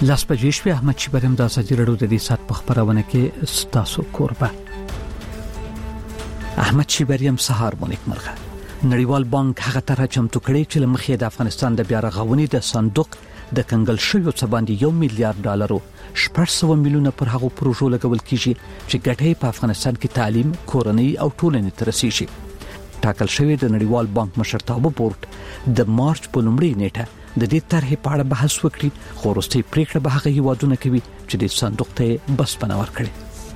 لاس بجې شوې احمد شیبریم د ازادي راډیو د دې سات په خبرونه کې ستاسو کوربه احمد شیبریم سهار مونږ مرغه نړیوال بانک هغه طرح چمتو کړی چې لمخې د افغانستان د بیا رغونې د صندوق د کنګل شویو څه باندې $1 میلیارډ 600 میلیونه پر هغه پروژو لګول کیږي چې ګټه په افغانستان کې تعلیم، کورنۍ او ټولنې ته رسیږي. ټاکل شوی د نړیوال بانک مشرتابه بورډ د مارچ په لومړۍ نیټه د دې طرحې په اړه بحث وکړي، خو وروستۍ پریکړه به هغه هیوادونه کوي چې د صندوق ته بسپنه ورکړي.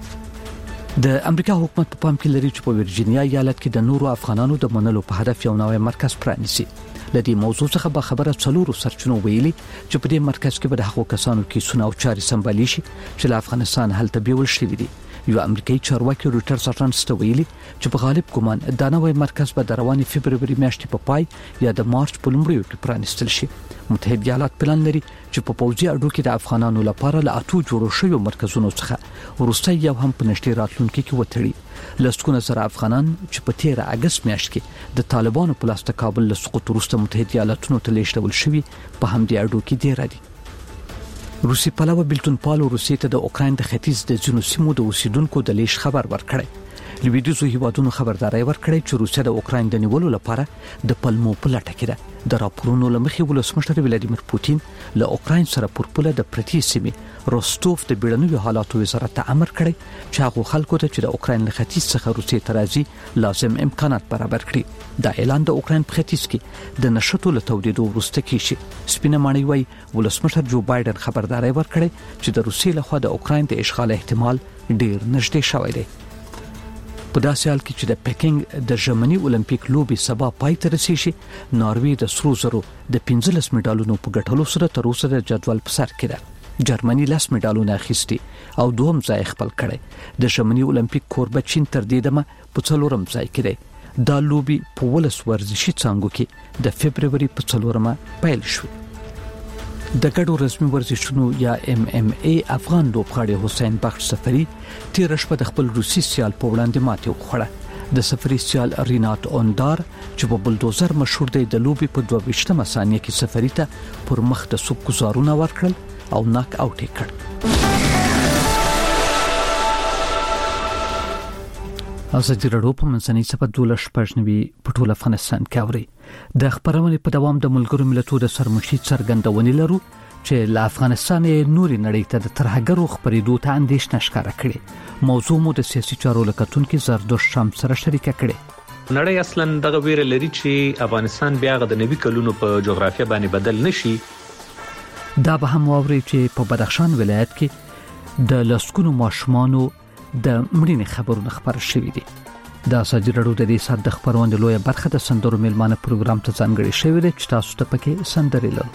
د امریکا حکومت په پام کې لري چې په ورجینیا ایالت کې د نورو افغانانو د منلو په هدف یو نوی مرکز پرانیسي. لدې موضوع څخه به خبره څلورو سرچینو ویلي چې په دې مرکز کې به د هغو کسانو کې سونه او چاري سمبالي شي چې له افغانستان هلته بیول شوي دي. یو امریکایي چارواکي روټرز اژانس ته ویلي چې په غالب ګمان دا نوی مرکز به د روانې فبروري میاشتې په پای یا د مارچ په لومړیو کې پرانیستل شي. متحده ایالات پلان لري چې په پوځي اډو کې د افغانانو لپاره له 8 جوړو شویو مرکزونو څخه وروسته یو هم په نشټي راتلونکي کې وتړي. لسکونه سره افغانان چې په 13 اگست میاشت کې د طالبانو په لاس د کابل له سقوط وروسته متحده ایالاتونو ته لیږدول شوي په همدې اډو کې دی راځي. روسي پلوه بلتون پالو روسیې ته د اوکراین د ختیځ د ځینو سیمو د اوسیدونکو د لیږد خبر ورکړی. لویدیځو هیوادونو خبرداري ورکړې چې روسیا د اوکراین د نیولو لپاره د پلمو په لټه کې ده. د راپورونو لمخې ولسمشر ولادیمیر پوتین له اوکراین سره پر پوله د پرتی سیمې روستوف د بیړنیو حالاتو وزارت ته امر کړی چې هغه خلکو ته چې د اوکراین له ختیځ څخه روسیې ته راځي لازم امکانات برابر کړي. دا اعلان د اوکراین په ختیځ کې د نشټو له تولیدو وروسته کیږي. سپینه ماڼۍ وايي ولسمشر جو بایدن خبرداري ورکړي چې د روسیې لخوا د اوکراین د اشغال احتمال ډیر نږدې شوی دی. په داسې حال کې چې د پکینګ د ژمنی اولمپیک لوبي سبا پای ته رسیږي، ناروې د سرو زرو د 15 مډالونو په ګټلو سره تر اوسه د جدول په سر کې ده. جرمني 10 مډالونه اخیستي او دوهم ځای خپل کړي. د ژمنی اولمپیک کوربه چین تر دې دمه په 4م ځای کې دی. دا لوبي په ولس ورزشي څانګو کې د فبروري په 4مه پیل شو. د ګډو رسمي ورزشونو یا MMA افغان لوبغاړی حسین بخش سفری تیر شپه د خپل روسي سیال په وړاندې ماتې وخوړه. د سفری سیال رینات اوندار چې په بلدوزر مشهور دی د لوبي په 22مه ثانیه کې سفری ته پر مخ د سوق گزارونه ورکړل او ناک اوټ کړ. ازادي راډیو په منځنۍ صفحه 12 په ټول افغانستان کې اوري. د خبرونې په دوام د ملګرو ملتونو د سرمشي څرګندونې لرو چې له افغانستان نوري نړۍ ته د ترهګرو خبرېدو ته اندېښنه ښکاره کړې. موضوع مو د سیاسي چارو لکتونکو زردوش شام سره شریکه کړې. نړۍ اصلا دغه ویره لري چې افغانستان بیا د نوي کلونو په جغرافیه باندې بدل نشي. دا به هم واوري چې په بدخشان ولایت کې د لسکونو ماشومانو د مړینې خبرونه خبر شوې دي. د ازادي راډیو د دې سات د خبرونې لویه برخه د سندرو میلمانه پروګرام ته ځانګړې شوې ده چې تاسو ته پکې سندرې لرو.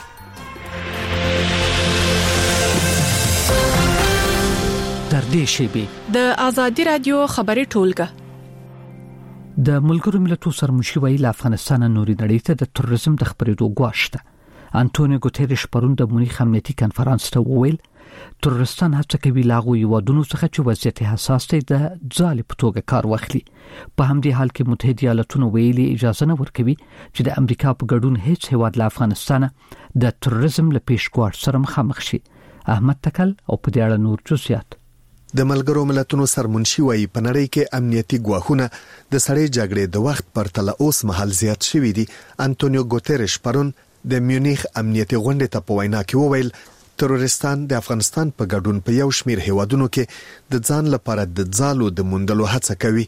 تر دې شیبې د ازادي راډیو خبري ټولګه د ملګرو ملتونو سرمشي ویل افغانستان نوري نړۍ ته د تروریزم د خبرېدو غواړي. انټونیو ګوتریش پرون د مونیخ امنیتي کانفرنس ته وویل ترورستان هڅه کوي لاغو یوادونو څخه چې وضعیت حساس دی د ځال په توګه کار واخلي. په همدې حال کې متحده ایالاتونو ویلي اجازه نه ورکوي چې د امریکا په ګډون هیڅ هیواد له افغانستان د تروريزم له پیشګوار سره مخامخ شي. احمد تکل او په دې اړه نور جزئیات. د ملګرو ملتونو سرمنشي وايي په نړۍ کې امنیتي ګواښونه د سړې جګړې د وخت پرتله اوس مهال زیات شوي دي. انټونیو ګوتریش پرون د میونیخ امنیتي غونډې ته په وینا کې وویل ترورستان د افغانستان په ګډون په یو شمیر هیوادونو کې د ځان لپاره د ځالو د موندلو هڅه کوي.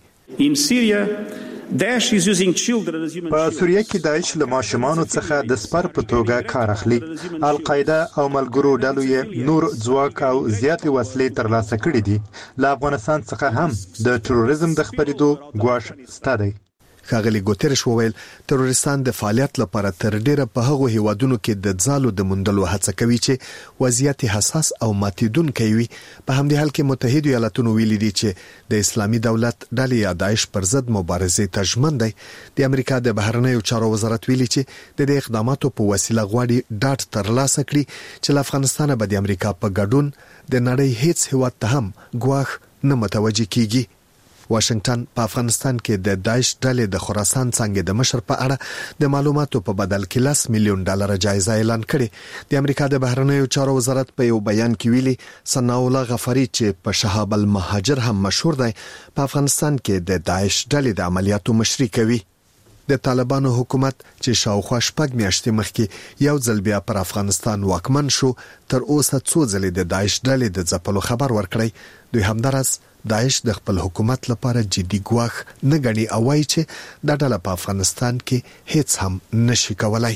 په سوریه کې داعش له ماشومانو څخه د سپر په توګه کار اخلي. القاعده او ملګرو ډلو یې نور ځواک او زیاتې وسلې ترلاسه کړې دي. له افغانستان څخه هم د تروریزم د خبرېدو ګواښ شته دی. ښاغلي ګوتریش وویل ترورستان د فعالیت لپاره تر ډیره په هغو هیوادونو کې د ځالو د موندلو هڅه کوي چې وضعیت حساس او ماتیدونکی وي. په همدې حال کې متحده ایالاتونو ویلي دي چې د اسلامي دولت ډلې یا داعش پر ضد مبارزې ته ژمن دی. د امریکا د بهرنیو چارو وزارت ویلي چې د دې اقداماتو په وسیله غواړي ډاډ ترلاسه کړي چې له افغانستان به د امریکا په ګډون د نړۍ هیڅ هیواد ته هم ګواښ نه متوجه کیږي. واشنگټن په افغانستان کې د داعش ډلې د خراسان څنګه د مشر په اړه د معلوماتو په بدل کې $10 میلیون جایزه اعلان کړې. د امریکا د بهرنیو چارو وزارت په یو بیان کې ویلي ثناء الله غفاری چې په شهاب المهاجر هم مشهور دی په افغانستان کې د داعش ډلې د عملیاتو مشري کوي. د طالبانو حکومت چې شاوخوا 6 میاشتې مخکې یو ځل بیا پر افغانستان واکمن شو تر اوسه څو ځلې د داعش ډلې د ځپلو خبر ورکړی. دوی همدارس داعش د خپل حکومت لپاره جدي ګواښ نه ګڼي او وايي چې د ډله په افغانستان کې هیڅ هم نشي کولای.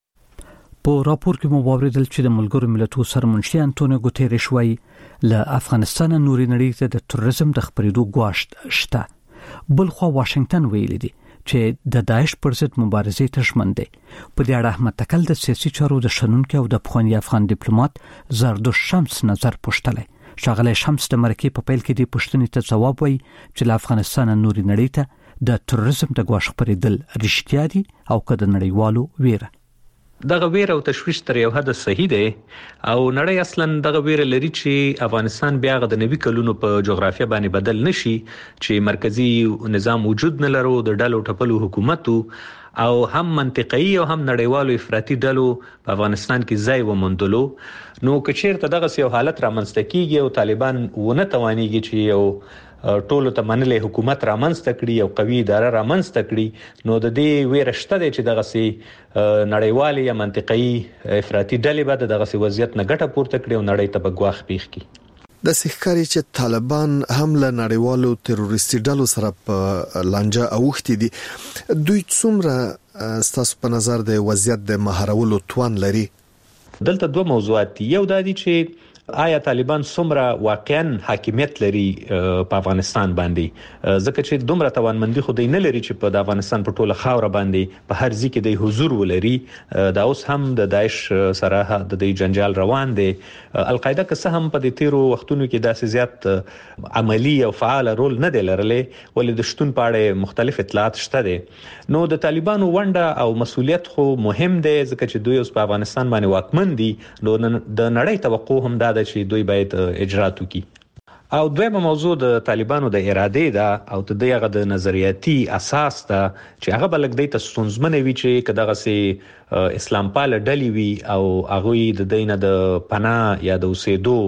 په راپور کې مو واوریدل چې د ملګرو ملتونو سرمنشي انټونیو ګوتيريش وايي له افغانستان نوري نړۍ ته د تروریزم د خپرېدو ګواښ شته. بلخو واشنگټن ویلي دی چې د داعش پر ضد مبارزې ته ژمن دی. په دې اړه احمد تکل د سیاسي چارو د شنونکو او د پخوانی افغان ډیپلوماټ زردوش شمس نظر پوښتلی. شاغلی شمس د مرکې په پیل کې د پوښتنې ته ځواب وایي چې له افغانستان نوري نړۍ ته د تروریزم د ګواښ خپرېدل رښتیا دي او که د نړیوالو ویره. دغه ویره او تشویش تر یو حد صحیح دی او نړۍ اصلا دغه ویره لري چې افغانستان بیا د 90 کلونو په جغرافیه باندې بدل نشي چې مرکزی نظام وجود نه لرو د ډلو ټپلو حکومت او هم منطقي او هم نړیوالو افراطي ډلو په افغانستان کې ځای وموندلو. نو کچیرته دغه یو حالت رامنځته کیږي او طالبان ونه توانيږي چې یو ټولو ته منلې حکومت رامنځته کړي او قوي اداره رامنځته کړي نو د دې ویره شته چې دغه سي نړیوالي یا منطقي افراطي ډلې به دغه سي وضعیت نه ګټه پورته کړي او نړۍ ته بګواخ پیښ کړي. د سحکاري چې طالبان هم له نړیوالو تروریستي ډلو سره په لانجه اوختي دي دوی څومره ستاسو په نظر د وضعیت د مهارولو توان لري؟ دلته دوه موضوعات دي. یو دا دي چې آیا طالبان څومره واقعا حاکمیت لري په افغانستان باندې ځکه چې دومره توانمندي خو دی نه لري چې په افغانستان په ټوله خاور باندې په هر ځای کې د حضور ولري. دا اوس هم د داعش سره د جنجال روان دی. القاعده که څه هم په دې تیرو وختونو کې داسې زیات عملی او فعال رول نه دی لرلی ولې د شتون په اړه مختلف اطلاعات شته دي. نو د طالبانو ونډه او مسؤلیت خو مهم دی ځکه چې دوی اوس په افغانستان باندې واکمن دي. نو د نړۍ توقع هم دا چې دوی باید اجرات وکړي. او دویمه موضوع د طالبانو د اراده ده او د دغه د نظریاتي اساس ده چې هغه بلګ د ستونزمنه وی چې کداغه سي اسلام پال ډلی وی او هغه د دینه د پناه یا د اوسېدو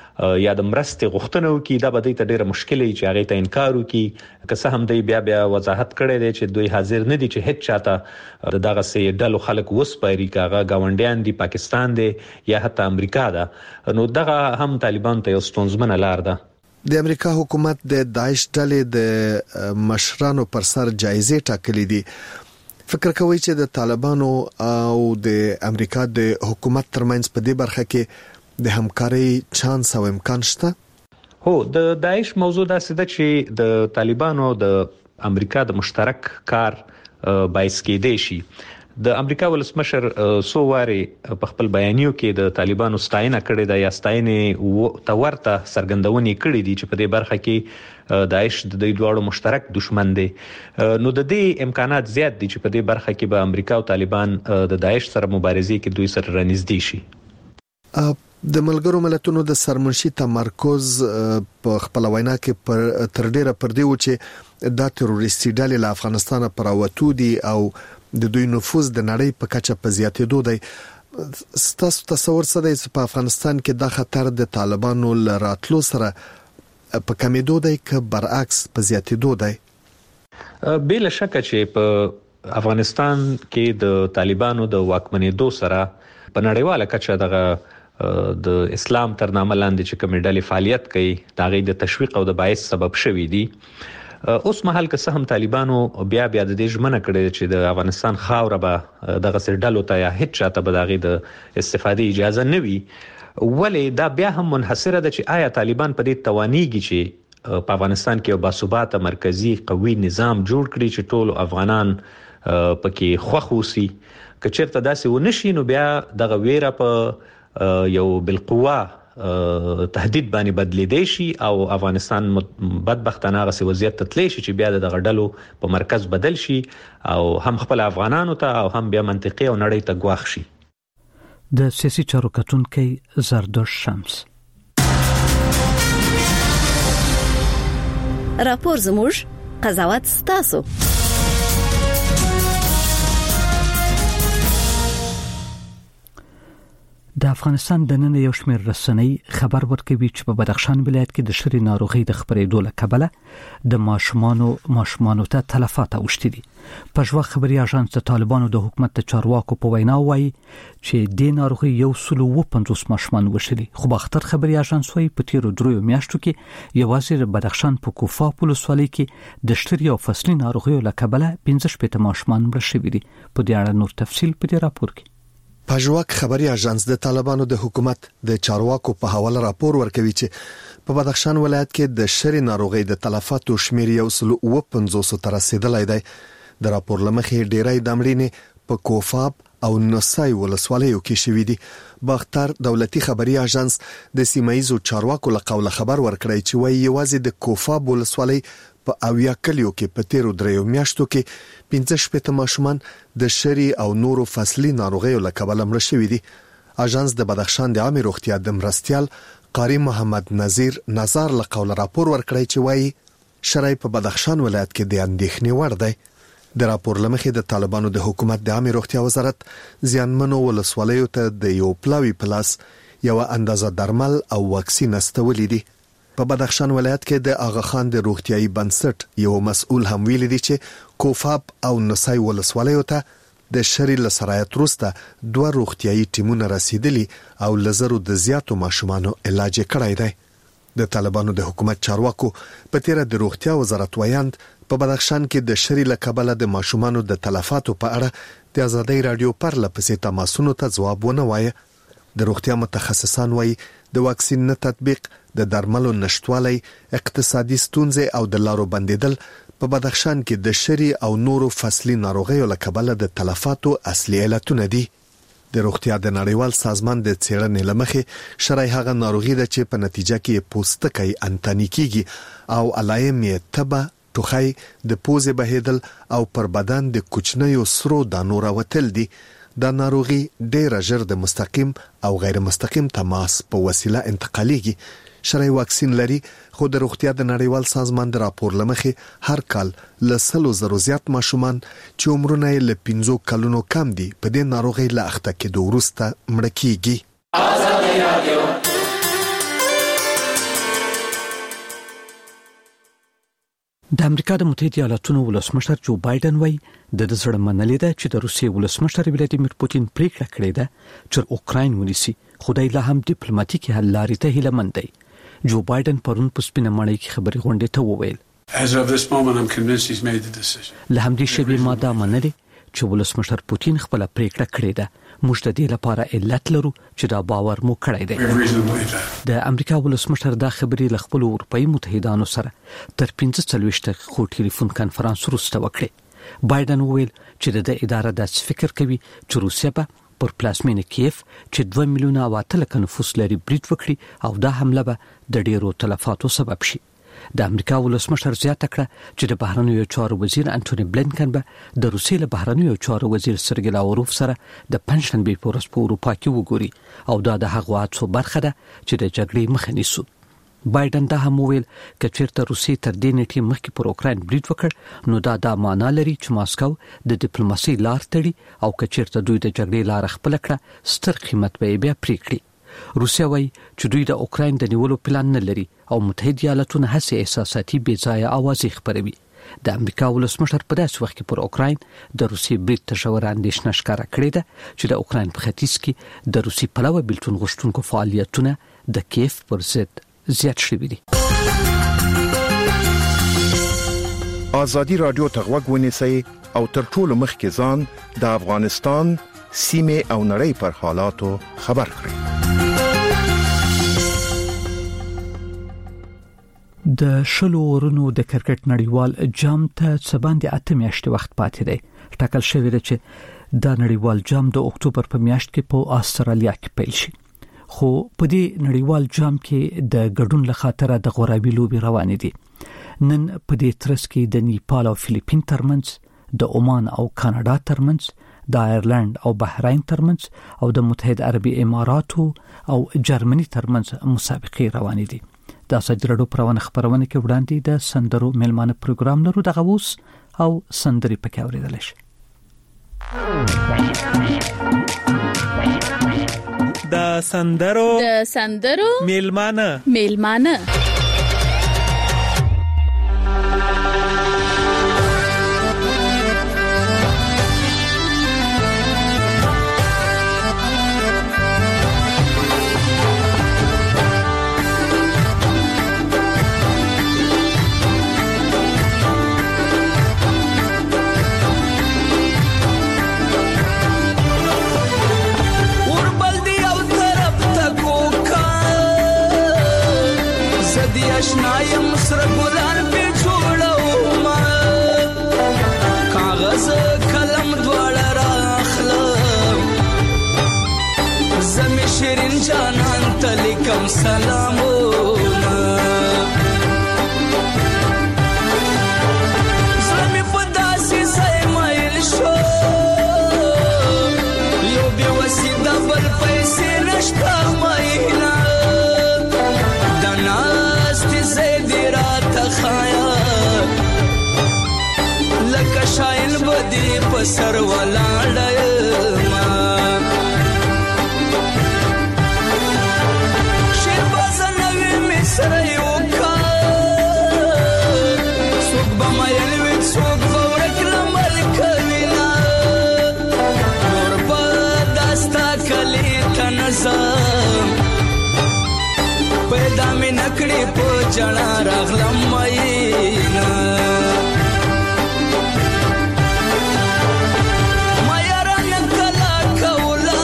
یا د مرستې غوښتنه وکي دا به د ډیره مشکل چې هغه ته انکار وکي. که څه هم دی بیا وضاحت کړی دی چې دوی حاضر نه دي چې هیڅ چاته دغه سي ډلو خلک وسپاري کاغه گاونډیان دي پاکستان دی یا حتی امریکا ده. نو دغه هم طالبان ته یو ستونزمنه لار ده. د امریکا حکومت د داعش ډلې د مشرانو پر سر جایزې ټاکلې دي. فکر کوي چې د طالبانو او د امریکا د حکومت ترمنځ په دې برخه کې د همکاري چانس او امکان شته؟ هو د داعش موضوع داسې ده چې د طالبانو د امریکا د مشترک کار باعث کېدای شي. د امریکا ولسمشر سو واري په خپل بیانیو کې د طالبانو ستاینه کړې ده یا ستاینه تورته سرګندونې کړې دي چې په دې برخه کې داعش د دوی دوړو مشترک دشمن دی. نو د دې امکانات زیات دي چې په دې برخه کې به امریکا او طالبان د داعش سره مبارزې کې دوی سره رانږدې شي. د ملګرو ملتونو د سرمنشي تمرکز په خپل وینا کې تر ډیره پر دی و چې د تروریستي ډلې له افغانستان پر راوتو دي او د دوی نفوذ د نړۍ په کچه په زیاتېدو دی. ستاسو تصور څه دی چې په افغانستان کې د خطر د طالبانو لراتلو سره په کمیدو دی که برعکس په زیاتېدو دی؟ بلا شک چې په افغانستان کې د طالبانو د واکمنېدو سره په نړیواله کچه دغه د اسلام تر نامه لاندې چې کوم ډلې فعالیت کوي دا غي د تشویق او د باعث سبب شوي دي. اوس مهال که څه هم طالبانو بیا د دې ژمنه کړې چې د افغانستان خاوره به دغه سردلو ته یا هیڅ چاته به دغه د استفادې اجازه نه وي ولې دا بیا هم منحصره ده چې آیا طالبان په دې توانيږي چې په افغانستان کې یو باثباته مرکزی قوي نظام جوړ کړي چې ټول افغانان پکې خوښ وسی. که چیرته داسې ونشي نو بیا دغه ویره په یو بالقوه تهدید باندې بدلیدای شي او افغانستان بدبختانه غسي وضعیت تتلی شي چې بیا دغه ډلو په مرکز بدل شي او هم خپل افغانانو ته او هم بیا منطقي او نړۍ ته ګواښ شي. د سیاسي چارو کتونکي زردوش شمس. راپور زموږ، قضاوت ستاسو. د افغانستان د نن یو شمېر رسنۍ خبر ورکوي چې په بدخشان ولایت کې د شری ناروغي د خبرېدو له کبله د ماشومانو ته تلفات اوښتي دي. پژوا خبري اژانس د طالبانو د حکومت د چارواکو په وینا وایي چې د ناروغي 150 ماشومان وشلي. خو باختر خبري اژانس وایي په تیرو 3 میاشتو کې یوازې د بدخشان په کوفا ولسوالۍ کې د شری او فصلي ناروغیو له کبله 15 ماشومان مړه شوي دي. په دې اړه نور تفصیل په دې راپور کې. پژواک خبري اژانس د طالبانو د حکومت د چارواکو په حواله راپور ورکوي چې په بدخشان ولایت کې د شری ناروغي د تلفاتو شمیر 150 تر رسیدلی دی. د راپور لمخې ډیری د مړینې په کوفاب او نسای ولسوالیو کې شوې دي. باختر دولتي خبري اژانس د سیمایزو چارواکو له قوله خبر ورکړی چې وایي یوازې د کوفاب ولسوالۍ په اویا کلیو کې په تیرو 3 میاشتو کې 15 ماشومان د شری او نورو فصلي ناروغیو له کبله مړه شوي دي. اژانس د بدخشان د عامه روغتیا د مرستیال قاری محمد نذیر نظر له قوله راپور ورکړی چې وایي شری په بدخشان ولایت کې د اندېښنې وړ دی. د راپور لمخې د طالبانو د حکومت د عامه روغتیا وزارت زیانمنو ولسوالیو ته د یو پلاوی پلاس یو اندازه درمل او واکسین استولې دي. په بدخشان ولایت کې د آغا خان د روغتیايي بنسټ یو مسؤل هم ویل دي چې کوفاب او نسای ولسوالیو ته د شری له سرایت وروسته 2 روغتیايي ټیمونه رسیدلي او لزرو د زیاتو ماشومانو علاج کړی دی. د طالبانو د حکومت چارواکو په تیر د روغتیا وزارت ویاند په بدخشان کې د شری له کبله د ماشومانو د تلفاتو په اړه د آزادۍ رادیو پر لپسې تماسونو ته ځواب ونه وایي. د روغتیا متخصصان وایي د واکسین نه تطبیق، د درملو نشټوالی، اقتصادي ستونزې او د لارو بندیدل په بدخشان کې د شری او نورو فصلي ناروغیو له کبله د تلفاتو اصلي علتونه دي. د روغتیا د نړیوال سازمان د څېړنې لمخې شری هغه ناروغي ده چې په نتیجه کې پوستکی انتنی کیږي او علایم یې تبه، ټوخی، د پوزې بهیدل او پر بدن د کوچنیو سرو دانو راوتل دي. دا ناروغي ډېر ژر د مستقیم او غیر مستقیم تماس په وسیله انتقالېږي. شری واکسین لري، خو د روغتیا د نړیوال سازمان د راپور لمخې هر کال له 100,000 زیات ماشومان چې عمرونه یې له 15 کلونو کم دي په دې ناروغي له اخته کېدو وروسته مړه کیږي. آزادۍ رادیو. د امریکا د متحده ایالاتونو ولسمشر جو بایدن وایي د زړه منلې ده چې د روسیې ولسمشر ولادیمیر پوتین پریکړه کړې ده چې اوکراین ونیسي، خدای له هم ډیپلوماټیکي حل لارې ته هیله مند دی. جو بایدن پرون په سپینه ماڼۍ کې خبري غونډې ته وویل له همدې شیبې ما دا منلې چې ولسمشر پوتین خپل پریکړه کړې ده. موږ د دې لپاره علت لرو چې دا باور مو کړی دی. د امریکا ولسمشر دا خبري له خپل اروپאי متحدانو سره تر 45 خو ټلیفون کانفرنس وروسته وکړي. بایدن وویل چې د اداره د فکر کوي چې روسیا به پر پلازمینه کیف چې 2 میلیونه واټل نفوس لري برید وکړي او دا حمله به د ډیرو تلفاتو سبب شي. د امریکا ولسمشر زیاته کړه چې د بهرنیو چارو وزیر انټونی بلینکن به د روسیې له بهرنیو چارو وزیر سرګی لاوروف سره د پنځشنبه په ورځ په اروپا کې وګوري او دا د هغه هڅو برخه ده چې د جګړې مخه نیسي. بایدن دا هم ویل چې چیرته روسیې تر دې نیټې مخکې پر اوکراین برید وکړ نو دا معنا لري چې ماسکو د ډیپلوماسي لار تړي او که چیرته دوی د جګړې لار خپل کړه ستر قیمت به بیا پریکړي. روسیا وایي چې دوی د اوکراین د نیولو پلان نه لري او متحده ایالاتونه هڅه احساساتي بې ځایه اوازې خپروي. د امریکا ولسمشر په داسې وخت کې پر اوکراین د روسي برید ته ژوره اندېښنه ښکاره کړې ده چې د اوکراین په ختیځ کې د روسي پلوه بیلتون غوښتونکو فعالیتونه د کیف پر ضد زیات شوي دي. آزادي رادیو ته غوږ ونیسئ او تر ټولو مخکې ځان د افغانستان سیمه او نړۍ پر حالاتو خبر کړئ. د شلو ورونو د کرکټ نړیوال جام ته څباندې 8 میاشتې وخت پاتې دی. ټاکل شوی دی چې دا نړیوال جام د اکتوبر په میاشت کې په استرالیا کې پیل شي. خو په دې نړیوال جام کې د ګډون لخاطر د غوراوي لوبي روانې دي. نن په دې ترڅ کې د نیپال او فلیپین ترمنځ، د عمان او کاناډا ترمنځ، د آیرلند او بحرین ترمنځ او د متحده عربي اماراتو او جرمني ترمنځ مسابقې روانې دي. د ازادي راډیو پروانه خبرونه کې وړاندې د سندرو ملمانه پروګرام لرو د غوس او سندري پکې اوریدل شي. د سندرو ملمانه اشنایم سر ګلان په جوړو ما کاغذ قلم دواړه راخلم زمي شیرین جانان ته لیکم سلامونه زمي په داسې ځای مایل شو یو بې وسیله بل پیسې نشته ماینا لکه شاین بدی پسر ولاړ ما شیر بازنوی مصر یو کا سوک بمایل وید سوک بورک لمل کوینا نور با داستا کلی تنظم پیدا می نکړي په جنا راغلم ماینا مایرا نکلا کولا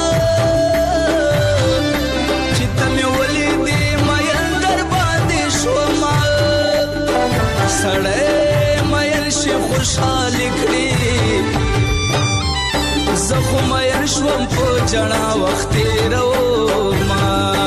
چې تمه ولیدې مایل در باندې شو ما سړې مایل شي خوشاله کړي زخه مایل شوم په جنا وخت رو ما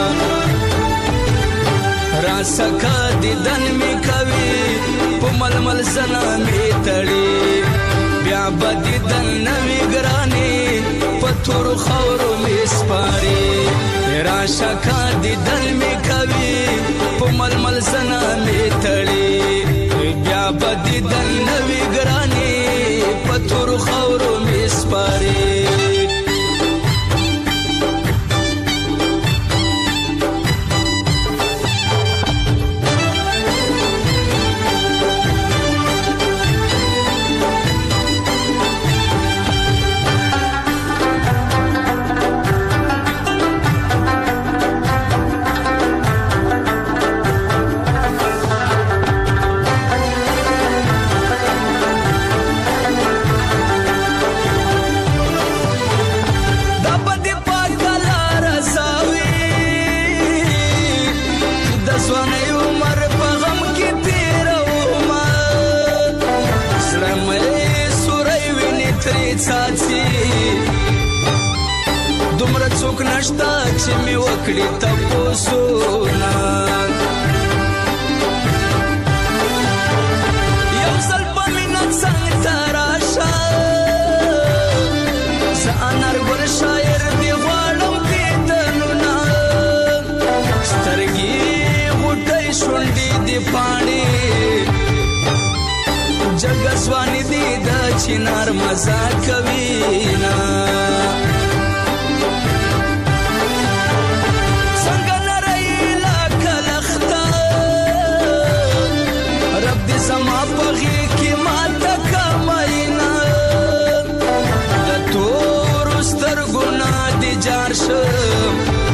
راسکا دیدن می کوي په ململ سنا می تړي بیا بدیدن نوی ګرانی په تور خورو می سپاري راسکا دیدن می کوي په ململ سنا می تړي بیا بدیدن نوی ګرانی په تور خورو می سپاري دومره څوک نشته چې می وکړي تاسو نه یو ځل په مینه څنګه تراشه زانر ګل شاعر دی غواړم کېدنونه سترګې غوټۍ شونډې دی پاڼې جګسوانی دی د چنار مزا کوي نا څنګه نری لکلختا رب دې زما پغي کې ماته کماینا د تور سترګونه دي جار شم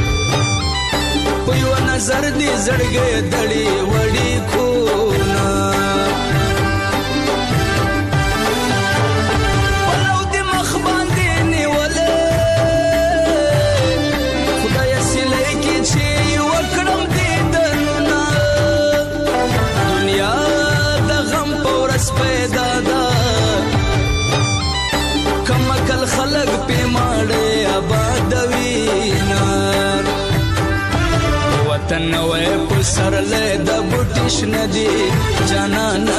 په یو نظر دې زړګې دړي وړي کو نا خلق په ماړه آباد وینا وطن وې په سر له د بوټیش ندی جانا نه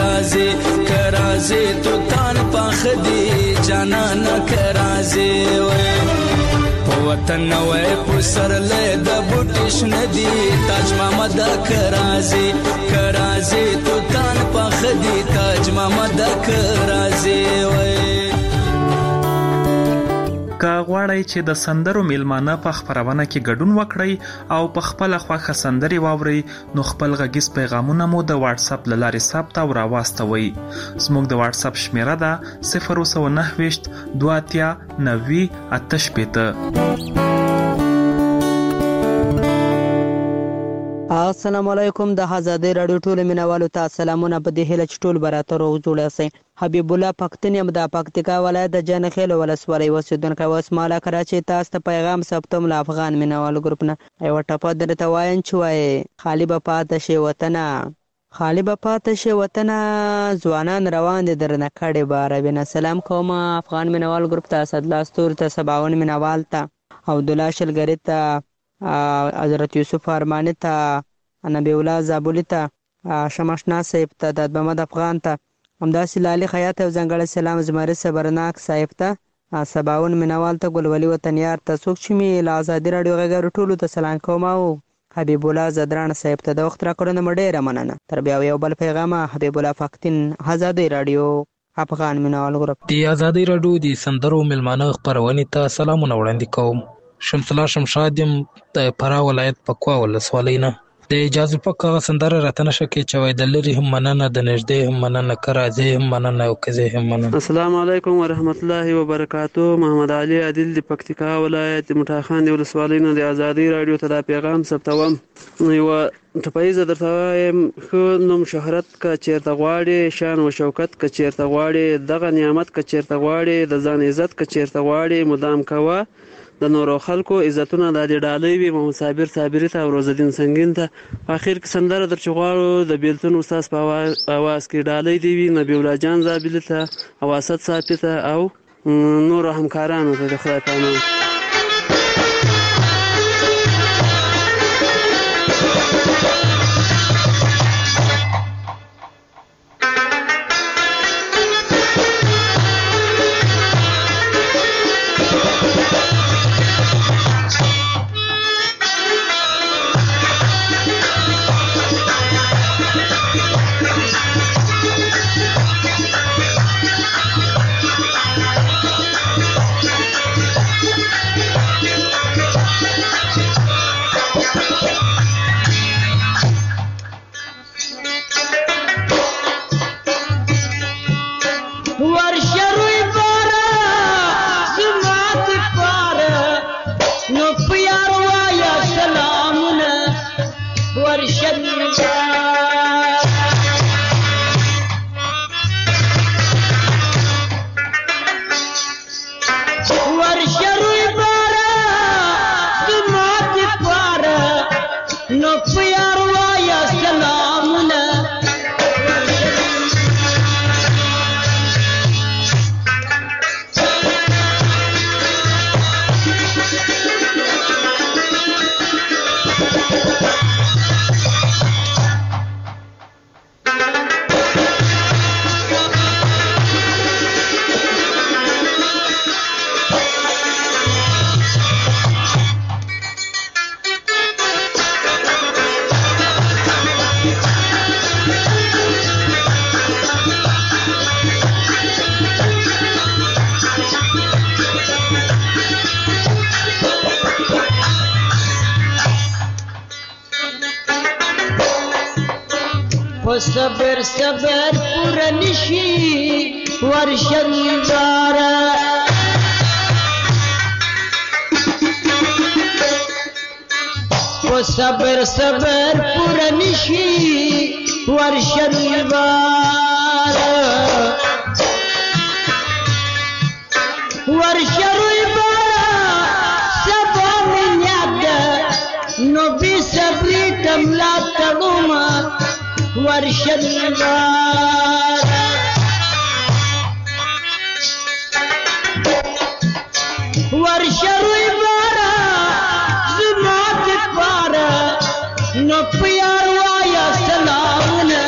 کرازه تو تان پاخ دی جانا نه کرازه وې په وطن نوې پسرلې د بوټیش ندی تاج محمد کرازي تو تان پخدي تاج محمد کرازي وای که غواړئ چې د سندرو میلمانه په خبرونه کې ګډون وکړئ او په خپل خوښه سندري واورئ نو خپل غږیز پیغامونه مو د واتس اپ لارې ثبت او راواستوئ. زموږ د واتس اپ شمیره ده 029 23 90 88. السلام علیکم. د آزادۍ رادیو ټول مینوالو ته سلامونه. په دې هیله چې ټول براتر او جوړ اوسئ. حبیب الله پښتون یم د پکتیکا ولایت د جنخیل ولسوالۍ اوسیدونکی. اوس مالا کراچۍ تاسو ته پیغام ثبتوم له افغان مینوالو ګروپ نه. یوه ټپه درته وایم چې وایي خالي به پاتې شي وطنه، خالي به پاتې شي وطنه، ځوانان روان دي درنه کډې به عربینه. سلام کوم افغان مینوالو ګروپ ته، اسدالله ستوري ته، سباون مینوال ته، عبدالله شلګري ته، حضرت یوسف ارمانی ته، نبی الله زابلی ته، شمشنا صاحب ته، د محمد افغان ته، همداسې لالي خیاط او ځانګړی سلام زمري صبرناک صاحب ته، سباون مینوال ته، ګلولي وطنیار ته، څوک چې مې له ازادي راډیو غږ ټولو ته سلام کوم او حبیب الله زدران صاحب ته د وخت راکړنه مې ډېره مننه. تر بیا یو بل پیغام. حبیب الله پښتون، آزادي راډیو افغان مینوال ګروپ. د آزادي راډیو د سندرو میلمانه خبرونې ته سلامونه وړاندې کوم. شمس الله شمشاد یم د فراه ولایت پکوا ولسوالۍ نه. د اجازه پک سندره راته نشه کې چې وای د لري هم مننه، د نږدې هم مننه، کرازي هم مننه او کزه هم مننه. السلام علیکم ورحمت الله وبرکاتو. محمد علي عادل د پکتیکا ولایت مټاخان د ولسوالۍ نه د آزادي راډیو ته دا پیغام ثبتوم. یو ټپایزه درته وایم ښه نوم شهرت که چیرته غواړې، شان و شوکت که چیرته غواړې، دغه نعمت که چیرته غواړې، د ځان عزت که چیرته غواړې، مدام کوه د نورو خلکو عزتونه د دې ډالۍ وي. محمد صابر صابري ته او روزالدین سنگین ته. په اخر کې سندره در چې غواړو د بیلتون استاد په اواز کې ډالۍ دی وي نبی الله جان زابلی ته او اسد صافي ته او نور همکارانو ته د خدای په امان. صبر صبر پورا نشي ورشندارا صبر صبر پورا نشي ورشندارا ورشندارا سبا من یاد نو بي صبري تملا تغما ورشندار ورشروي بارا زمات بارا نو پیار وایا سلامونه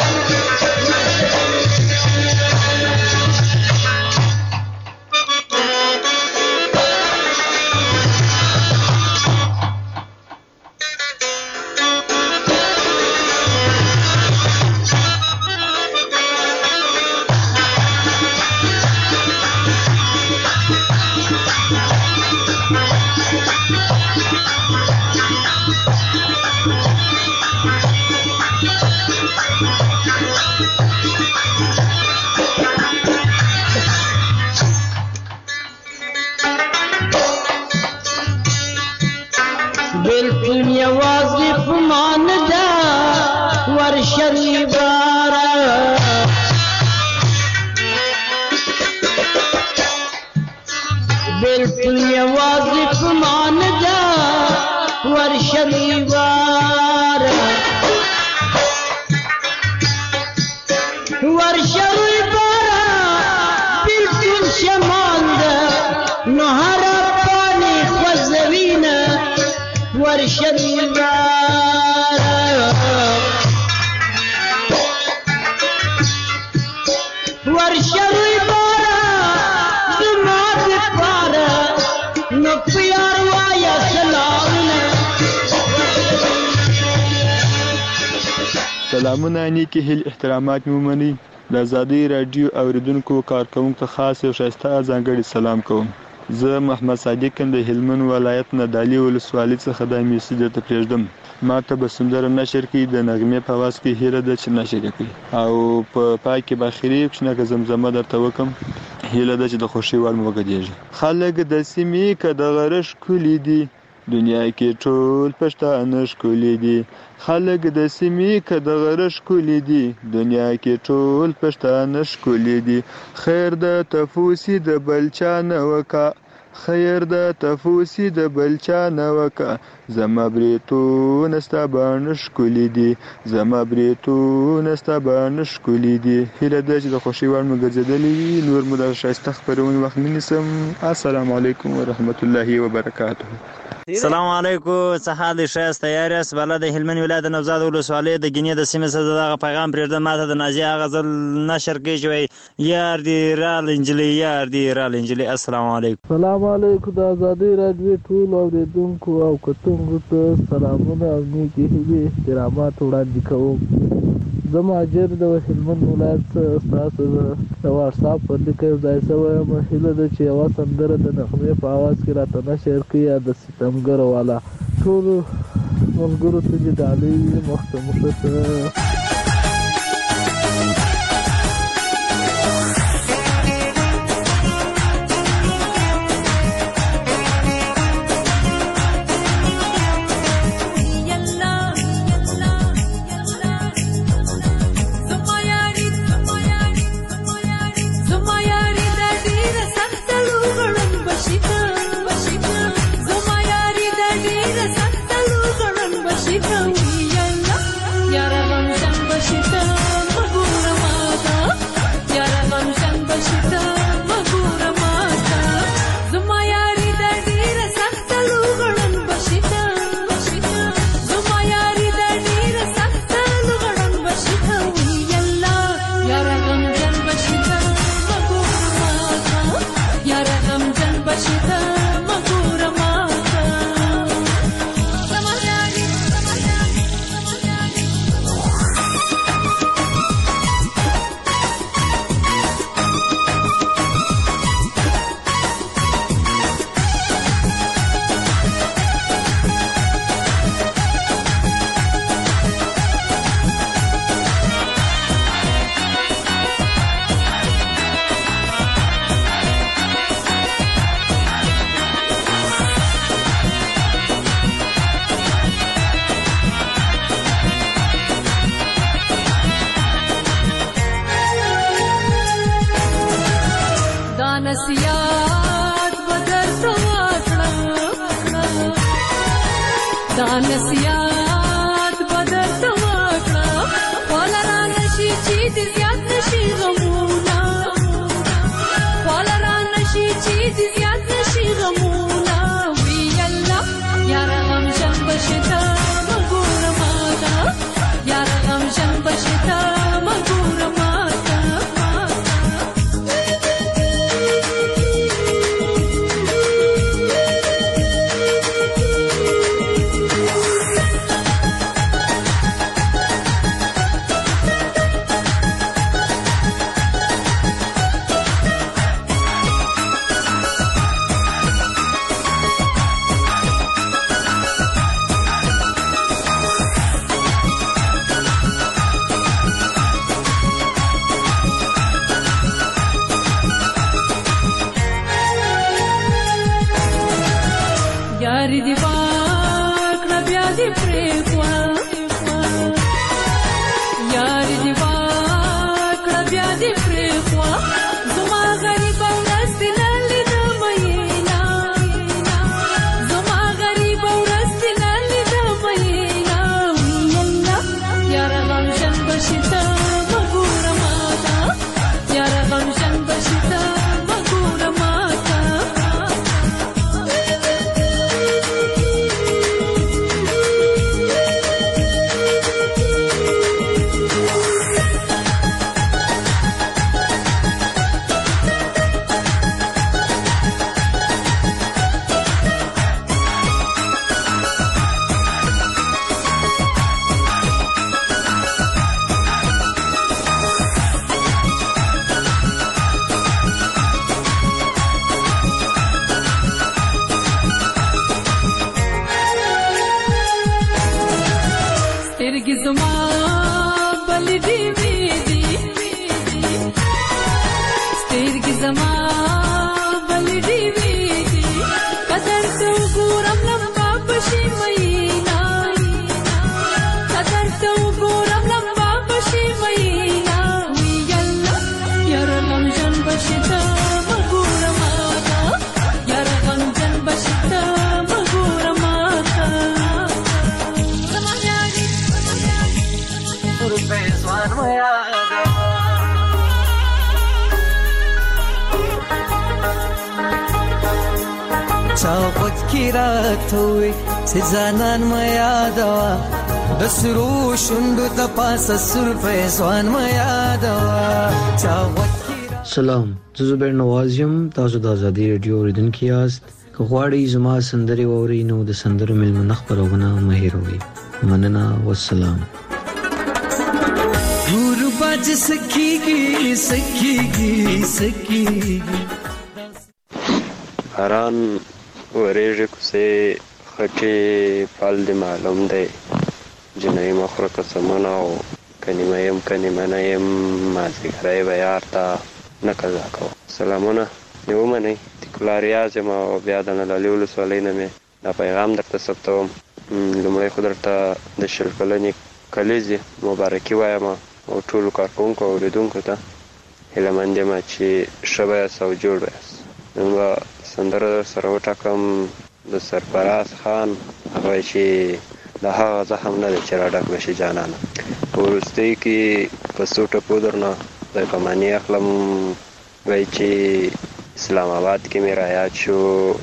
ورشوي بارا زمات بارا نبيار ويا سلامنا سلامونه نیکی هیل احترامات مومنی د آزادۍ رادیو اوریدونکو کارکونکو ته خاص یو ښایسته ځانګړی سلام کوم. زه محمد صادق د هلمند ولایت نه دالي ولسوالۍ څخه د میسي درته پرېږدم. ما ته به سندره نشر کړي د نغمې په اواز کې هیله ده چې نشر کړي او په پای کې به اخري کوچنکه زمزمه درته وکم. هیله ده چې د خوښۍ وړ مو وګرځېږي. خلک د سیمې که د غره ښکلي دي دنیا کې ټول پښتانه ښکلي دي. خلک د سیمې که د غره ښکلي دي دنیا کې ټول پښتانه ښکلي دي. خیر د تفوسي د بل چا نه وکه خیر د تفوسي د بل چا نه وکه زما بریتونه ستا باڼه ښکلي دي زما بریتونه ستا باڼه ښکلي دي. هیله ده چې د خوښۍ وړ مو ګرځېدلی وي. نور مو د ښایسته خپرونې وخت نه نیسم. السلام علیکم ورحمت الله وبرکاته. السلام علیکم. څه حال دی؟ ښه یاست؟ تیار یاست؟ بله د هلمند ولایت د نوزاد ولسوالۍ د ګینې د سیمې څخه دغه پیغام پرېږدم. ماته د نازیه هغه ځل نشر کوي چې وایي یار دې رال انجلۍ یار دې رال انجلۍ. السلام علیکم. سلام علیکم. د آزادۍ راډیو ټولو اورېدونکو او کتونکو ته سلامونه او نیکې هیلې احترامات وړاندې کوم. زه مهاجر د هلمند ولایت ستاسو د واټساپ پر لیکه یو ځای شوی یم. هیله ده چې یوه سندره د نغمې په اواز کې راته نشر کړي یا د ستمګرو والا ټولو ملګرو ته چې ډالۍ وي مخته مخته. چا وکراتوي سزانان ما یادوا د سرو شوندو د پاسه سر فیضان ما یادوا چا سلام زه زبیر نواز یم تاسو د ازادي رادیو اوریدونکو یاست که غواړئ زما سندرې واورئ نو د سندرو مېلمنه خپرونه مه هېروئ مننه والسلام باج سکیږي سکیږي سکیږي باران ورېږي کوڅې خټې پال دې معلوم دی جنۍ مخوره قسمونه او کنیمه یم کنیمه نه یم مازدیګری به یار ته نه قضا کوه سلامونه یې ومنئ تکلا ریاض یم او بیا د نلالي ولسوالۍ نه مې دا پیغام درته ثبتوم لومړی خو درته د 20 کلنې کلیزې مبارکي وایم او ټولو کارکوونکو او اورېدونکو ته هیله مند یم چې ښه به یاست او جوړ به یاست نن به سندره سره وټاکم د سرفراز خان هغه چې د هغه زخم نه دی چې راډک به شي جانانه په وروستۍ کې په څو ټپو درنه خدای پاماني اخلم وایي چې اسلام آباد کې مې رایاد شو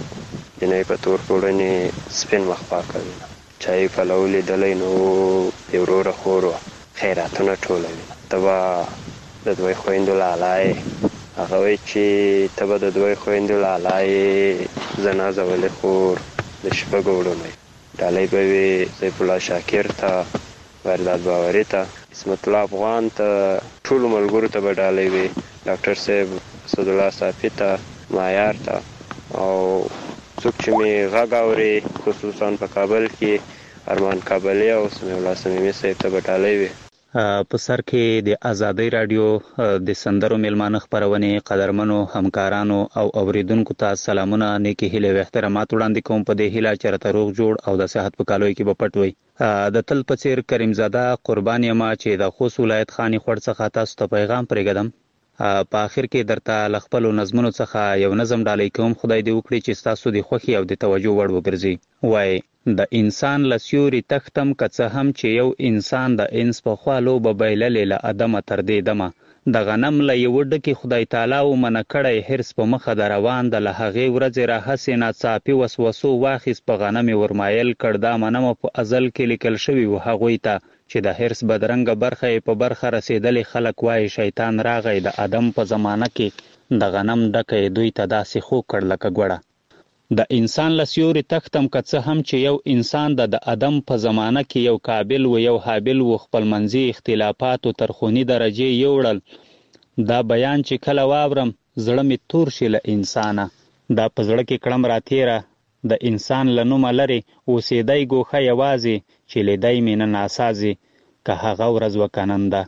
جنۍ په تور پوړنې سپین مخ پاکوي چا یې پلو لیدلی نو د وروره خور وه خیراتونه ټولوي ته به د دوی خویندو لالا یې هغه وایي چې ته به د دوی خویندو لالا یې زه نازولې خور د شپږو وړومې ډالۍ به وي سیف الله شاکر ته ورداد باوري ته اسمت الله افغان ته ټولو ملګرو ته به ډالۍ وي ډاکټر صاحب اسدالله صافي ته معیار ته او څوک چې مې غږ اوري خصوصا په کابل کې ارمان کابلي او سمیع الله صمیمي صاحب ته به ډالۍ وي په سر کې د ازادۍ رادیو د سندرو میلمانه خپرونې قدرمنو همکارانو او اوریدونکو ته سلامونه نیکی هیله او احترامات وړاندې کوم په دې هیله چې راته روغ جوړ او د صحت په کالوي کې به پټ وي د تل په څیر کریم زاده قربان یم چې د خوست ولایت خاني خور څخه تاسو ته پیغام پرېږدم په اخر کې درته لخپلو نظمونو څخه یو نظم ډالۍ کوم خدای دې وکړي چې تاسو د خوښي او د توجه وړ وګرځي وای د انسان لسیوري تختم که څه هم چې یو انسان د انس په خوالو به بایللې له ادمه تر دې دمه د غنم له یو ډکې خدای تعالی ومنه کړی حرص په مخه د روان د له هغې ورځې راهسې ناڅاپي وسوسو واخیست په غنمې ورمایل کړ دا منمه په ازل کې لیکل شوي و هغوی ته چې د حرص بدرنګه برخه یې په برخه رسېدلې خلک وایي شیطان راغی د ادم په زمانه کې د غنم ډکه یې دوی ته داسې خوږ کړ لکه ګوړه د انسان لسیوري تختم که څه هم چې یو انسان د ادم په زمانه کې یو قابل و یو حابل و خپلمنځي اختلافاتو تر خوني درجې یوړل دا بیان چې کله واورم زړه مې تور شي له انسانه دا په زړه کې کړم راتېره د انسان له نومه لرې اوسېدی ګوښه یوازې چې لیدی مې نه ناسازې که هغه ورځ وکننده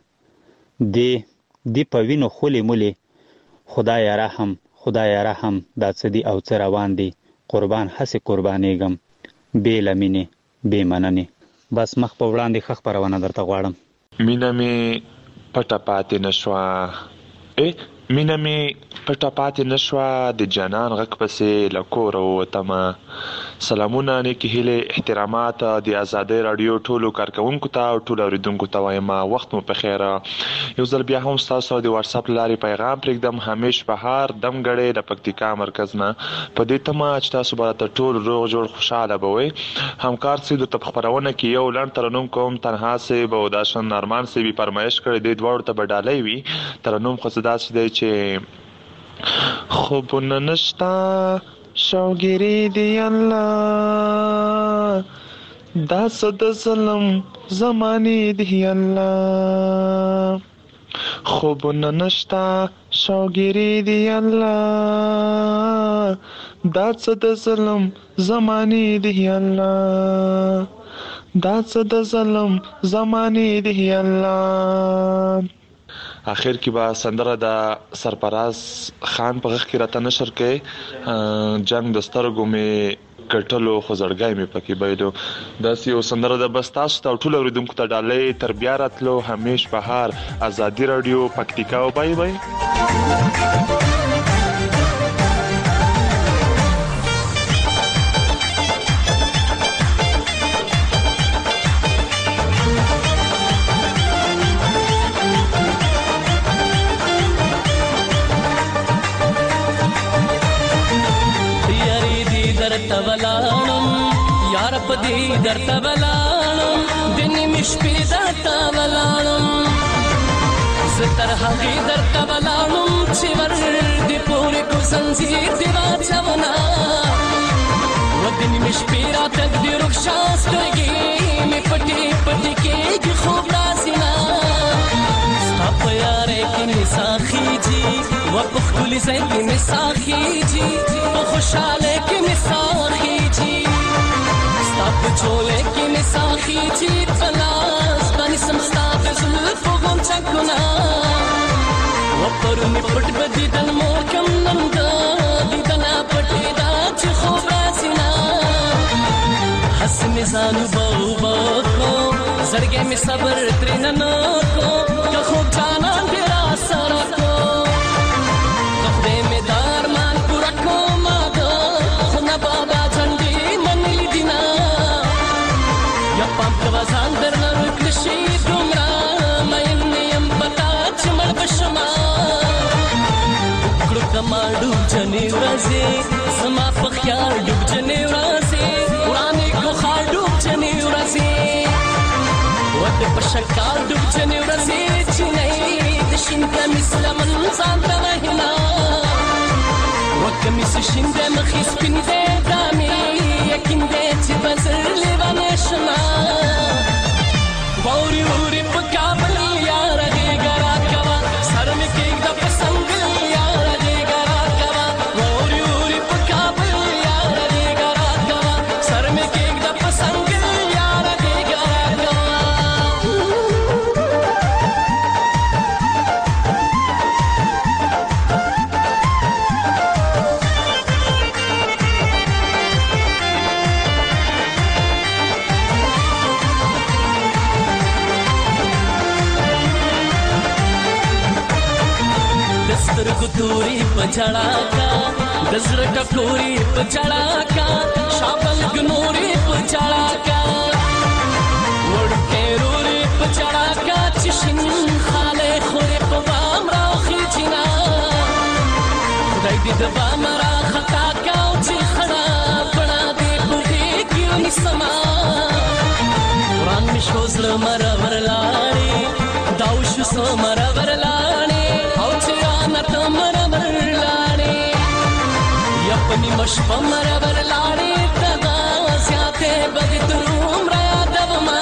دی په وینو خولې مولې خدایه رحم دا څه دي او څه روان دي قربان هسې قربانېږم بې له مینې بې مننې بس مخ په وړاندې ښه خپرونه درته غواړم مینه مې پټه پاتې نشوه د جانان غږ پسې له کوره ووتمه سلامونه نیکې هیلې احترامات د ازادۍ راډیو ټولو کارکوونکو ته او ټولو اورېدونکو ته وایم وخت مو په خیره یو ځل بیا هم ستاسو د واتساپ له لارې پیغام پرېږدم همیش بهار دمګړی د پکتیکا مرکز نه په دې تمه چې تاسو به راته ټول روغ جوړ خوشحاله به وئ همکار صاحب درته په خپرونه کې یو لنډ ترنم کوم تنها صاحب او داشن ارمان صاحب یې فرمایش کړی دی دواړو ته به ډالۍ وي ترنم خو څه داسې دی چې خوبونه نشته شوګیري دی الله دا څه د ظلم زمانې دی الله خوبونه نشته شوګیري دی الله دا څه د ظلم زمانې دی الله دا څه د ظلم زمانې دی الله اخر کې به سندره د سرفراز خان په غږ کې راته نشر کوي جنگ د سترګو مې کټلو خو زړګی مې پکې بایلو داسې یو سندره ده بس تاسو ته ټول اورېدونکو ته ډالۍ تر بیا راتلو همیش بهار ازادي راډیو پکتیکا او بای بای پدې درته ولاړم د نیمې شپې درته ولاړم زه تر هغې درته ولاړم چې ور دې پورې کو زنځیر دې واچومه و د نیمې شپې راته دې رخصا سترګې مې پټې پټې کېږي خوب راسي نه ستا په یارۍ کې مې ساه خېږي و په ښکلي ځای کې مې ساه خېږي په خوشحالۍ کې مې ساه خېږي ستا په چولۍ کې مې ساه خېږي په لاس باندې سم ستا د زلفو غونچکونه و پرونې پټ به دیدن مور کم نن د دیدنه پټېده چې خوب راسي نه هسې مې ځان اوبه اوبه کړو زړګی مې صبر ترېنه نه کړو که خوب جانان دې راسره کړو د خدای مې دا ارمان پوره کړو ما د خونه بابا جنډې منلي دي نه یا پام کوه ځان درنه روک نه شي دومره مین یم په تا چې مړ به شمه وکړو کما ډوب جنې ورځې زما په خیال ډوب جنې ورځې ورانې ګوښه ډوب جنې ورځې و د په شکال ډوب جنې ورځې چینۍ د شین کمیس لمن ځان ته وهینه و کمیس شین دی مخې سپین دی دا مې یقین دی چې به زر لیونی شمه واوري اوري په کابل یاره غېږه راکوه سر مې کېږده په سنګل یاره غېږه راکوه واوري اوري په کابل یاره غېږه راکوه سر مې کېږده په سنګل یاره غېږه راکوه سترګو توري په جړا کا د زړه ټکوري په جړا کا شابل ګنوري په جړا کا وړکې روري په جړا کا چې شین خاله خوري په بام راخي جنا خدای دې د بام را خطا کا او چې خړا پړا دې پوهې کیو نسما قران مې شو زړه مرور لاړې داو شو سو مرور لاړې مرور لاړې یا پنی مشپه مرور لاړې تدا زیاتې بد تروم را یادوما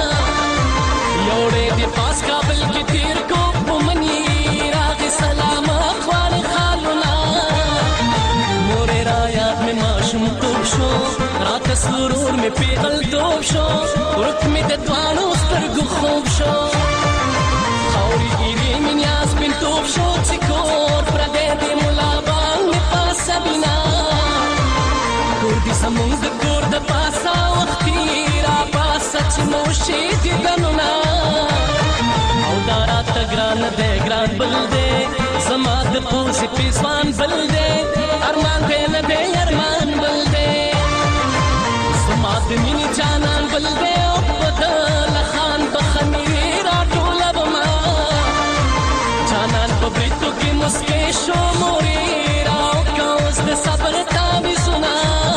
یوړې دې پاس کابل کې تیر کو پمنی راغې سلام خوان خالونا مورې را یاد مې ماشوم توب شو رات سرور مې پیغل توب شو ورک مې د دوانو سترګو خوب شو خاورې ایرې مې نیاز بن توب شو چې کور پردې دې ملا باندې پاسه بنا کور دې زمونږ د کور د پاسه وختي را پاسه چې موشي دې دنونه او دا راته ګران دی ګران بل دی زما د پوزې پیزوان بل دی ارمان دی نه دی ارمان بل دی زما د مینې جانان بل دی او په ده لخان به خمیرې راټوله بما جانان په بریتو کې مسکې شو مورې راو که اوس د صبر تاویزونه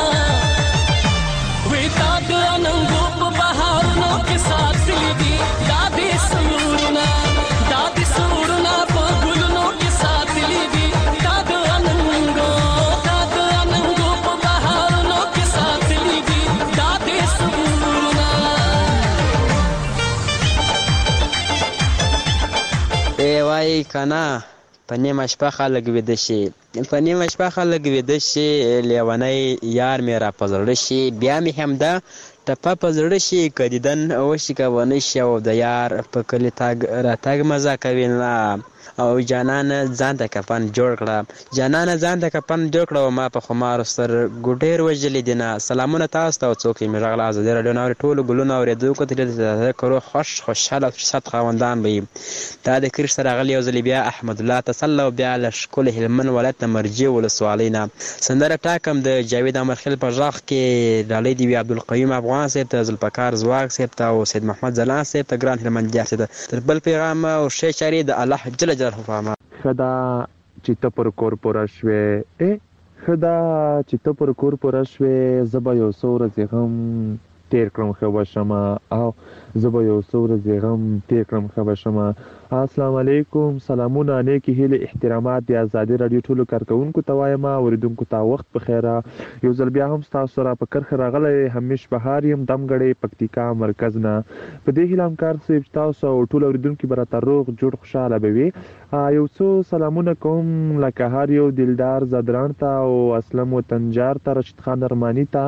وی تا د اننګو په بهارونو کې ساتلي دي دا دې سرورونه دا دې سرورونه په ګلونو کې ساتلي دي دا د اننګو په بهارونو کې ساتلي دي دا دې سرورونه وای کنه په نیمه شپه خلک ویده شي په نیمه شپه خلک ویده شي لیونی یار مې را په زړه شي بیا مې همدا ټپه په زړه شي که دیدن وشي که ونه شي او د یار په کلي تګ راتګ مزه کوي نه او جانانه ځان ته کفن جوړ کړه او ما په خمار سر ګډیر وجلې دینه سلامونه تاسو ته څوک می راغله آزادي رادیو نور ټول ګلونه اوریدو کتل کرو خوشاله صد خوندان به دا د کرش سره غلی او زلیبیا احمد الله تسلو بیا لشکل هلمن ولایت مرجی ولسوالینا سندره ټاکم د جاوید امرخیل په ځاخ کې ډالې دی عبدالقیوم افغان صاحب ته ذوالفقار زواق صاحب ته او سید محمد زلان صاحب ته ګران هلمند جار صاحب تر بل پیغام او شی چاري د الله جل جلاله خدا چې ته پر کور پوره شوې خدا چې ته پر کور پوره شوې زبا یو څو ورځې هم تیر کړم ښه به شمه او زه به یو څو ورځې غم تیر کړم ښه به شمه. السلام علیکم، سلامونه، نیکې هیلې، احترامات د ازادي راډیو ټولو کارکوونکو ته وایم، اوریدونکو ته وخت په خیره. یو ځل بیا هم ستاسو سره په کرښه راغلی همیش بهار یم، دمګړی پکتیکا مرکز نه. په دې هیله همکار صاحب چې تاسو او ټول اوریدونکي به راته روغ جوړ خوشحاله به وي. یو څو سلامونه کوم لکه هر یو دلدار زدران ته او اسلم وطنجار ته، رشید خان ارمانی ته،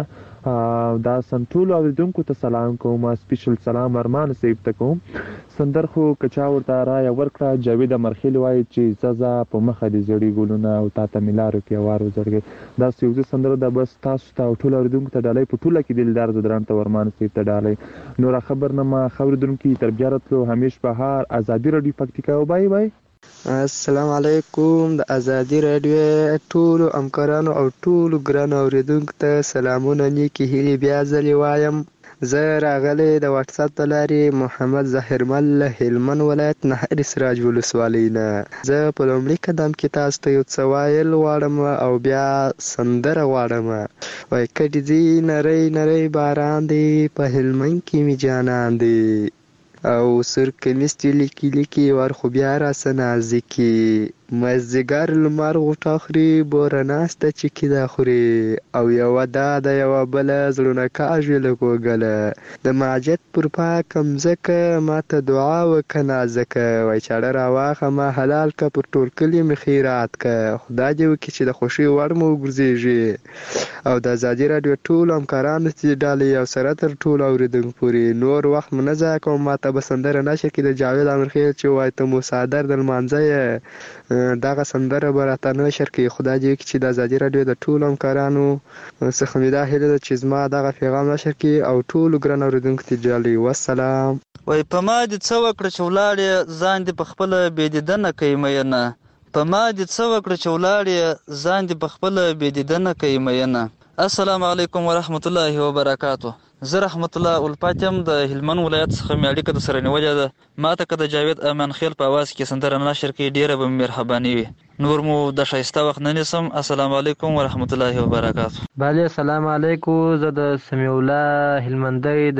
دا ټولو اوریدونکو ته سلام کوم. سپیشل سلام ارمان صاحب ته کوم. سندر خو کچا ورته رایه ورکړه، جاوید امرخیل وایي چې زه په مخه دې زړې ګلونه او تا ته مې لارو کې وار وزړګې. داسې یو څه سندره ده، بس تاسو ته او ټولو اوریدونکو ته ډالۍ په ټوله کې دلدار زدران ته ارمان صاحب ته ډالۍ. نوره خبر نه ما ښه اوریدونکي تر بیا راتلو. همیش بهار، ازادي راډیو پکتیکا. بای بای. السلام علیکم، د ازادي راډیو ټولو همکارانو او ټولو ګرانو اوریدونکو ته سلامونه، نیکې هیلې بیا ځلې وایم. زه راغلی د واتس اپ له لارې محمد ظاهرمل له هلمند ولایت نهر سراج ولسوالۍ نه. زه په لومړي قدم کې تاسو ته یو څه ویل غواړم او بیا سندره غواړم. وایي کډې ځي نری نری باران دی، په هلمند کې مې جانان دی، او سر کمیس دې لیکي لیکي ور خو بیا راسه نازکي، مازدیګر لمر غوټه خوري، بوره ناسته چکې دا خوري، او یوه دا د یوه بله زړونه کاږي له کوږله، د ماجد پر پاکه مځکه ماته دعا وکړه نازکه، وایي چاړه راواخه ما حلال که پر ټول کلي مې خیرات که، خدای دې وکړي چې د خوښۍ وړ مو وګرځېږي. او د ازادي راډیو ټولو همکارانو چې ډالۍ او سره تر ټولو اورېدونکو پورې نور وخت مو نه ضایع کوم. ماته به سندره نشر کړي د جاوید امرخیل چې وایي ته مو څادر د لمانځه یې، دغه سندره به راته نشر کړي. خدای دې وکړي چې د ازادي راډیو د ټولو همکارانو څخه مې دا هیله ده چې زما دغه پیغام نشر کړي او ټولو ګران اورېدونکو ته ډالۍ. والسلام. وایي په ما دې څه وکړه چې ولاړې ځان دې په خپله بېدیدنه کوي مینه، په ما دې څه وکړه چې ولاړې ځان دې په خپله بېدیدنه کوي مینه. السلام علیکم ورحمت الله وبرکاتو. زه رحمت الله الفات یم، د هلمند ولایت څخه مې اړیکه درسره نیولې ده. ما ته که د جاوید امان خیل په اواز کې سندره نشر کړي ډېره به مې مهرباني وي. نور مو د ښایسته وخت نه نیسم. السلام علیکم ورحمت الله وبرکاتو. بله السلام علیکم. زه د سمیع الله هلمندی د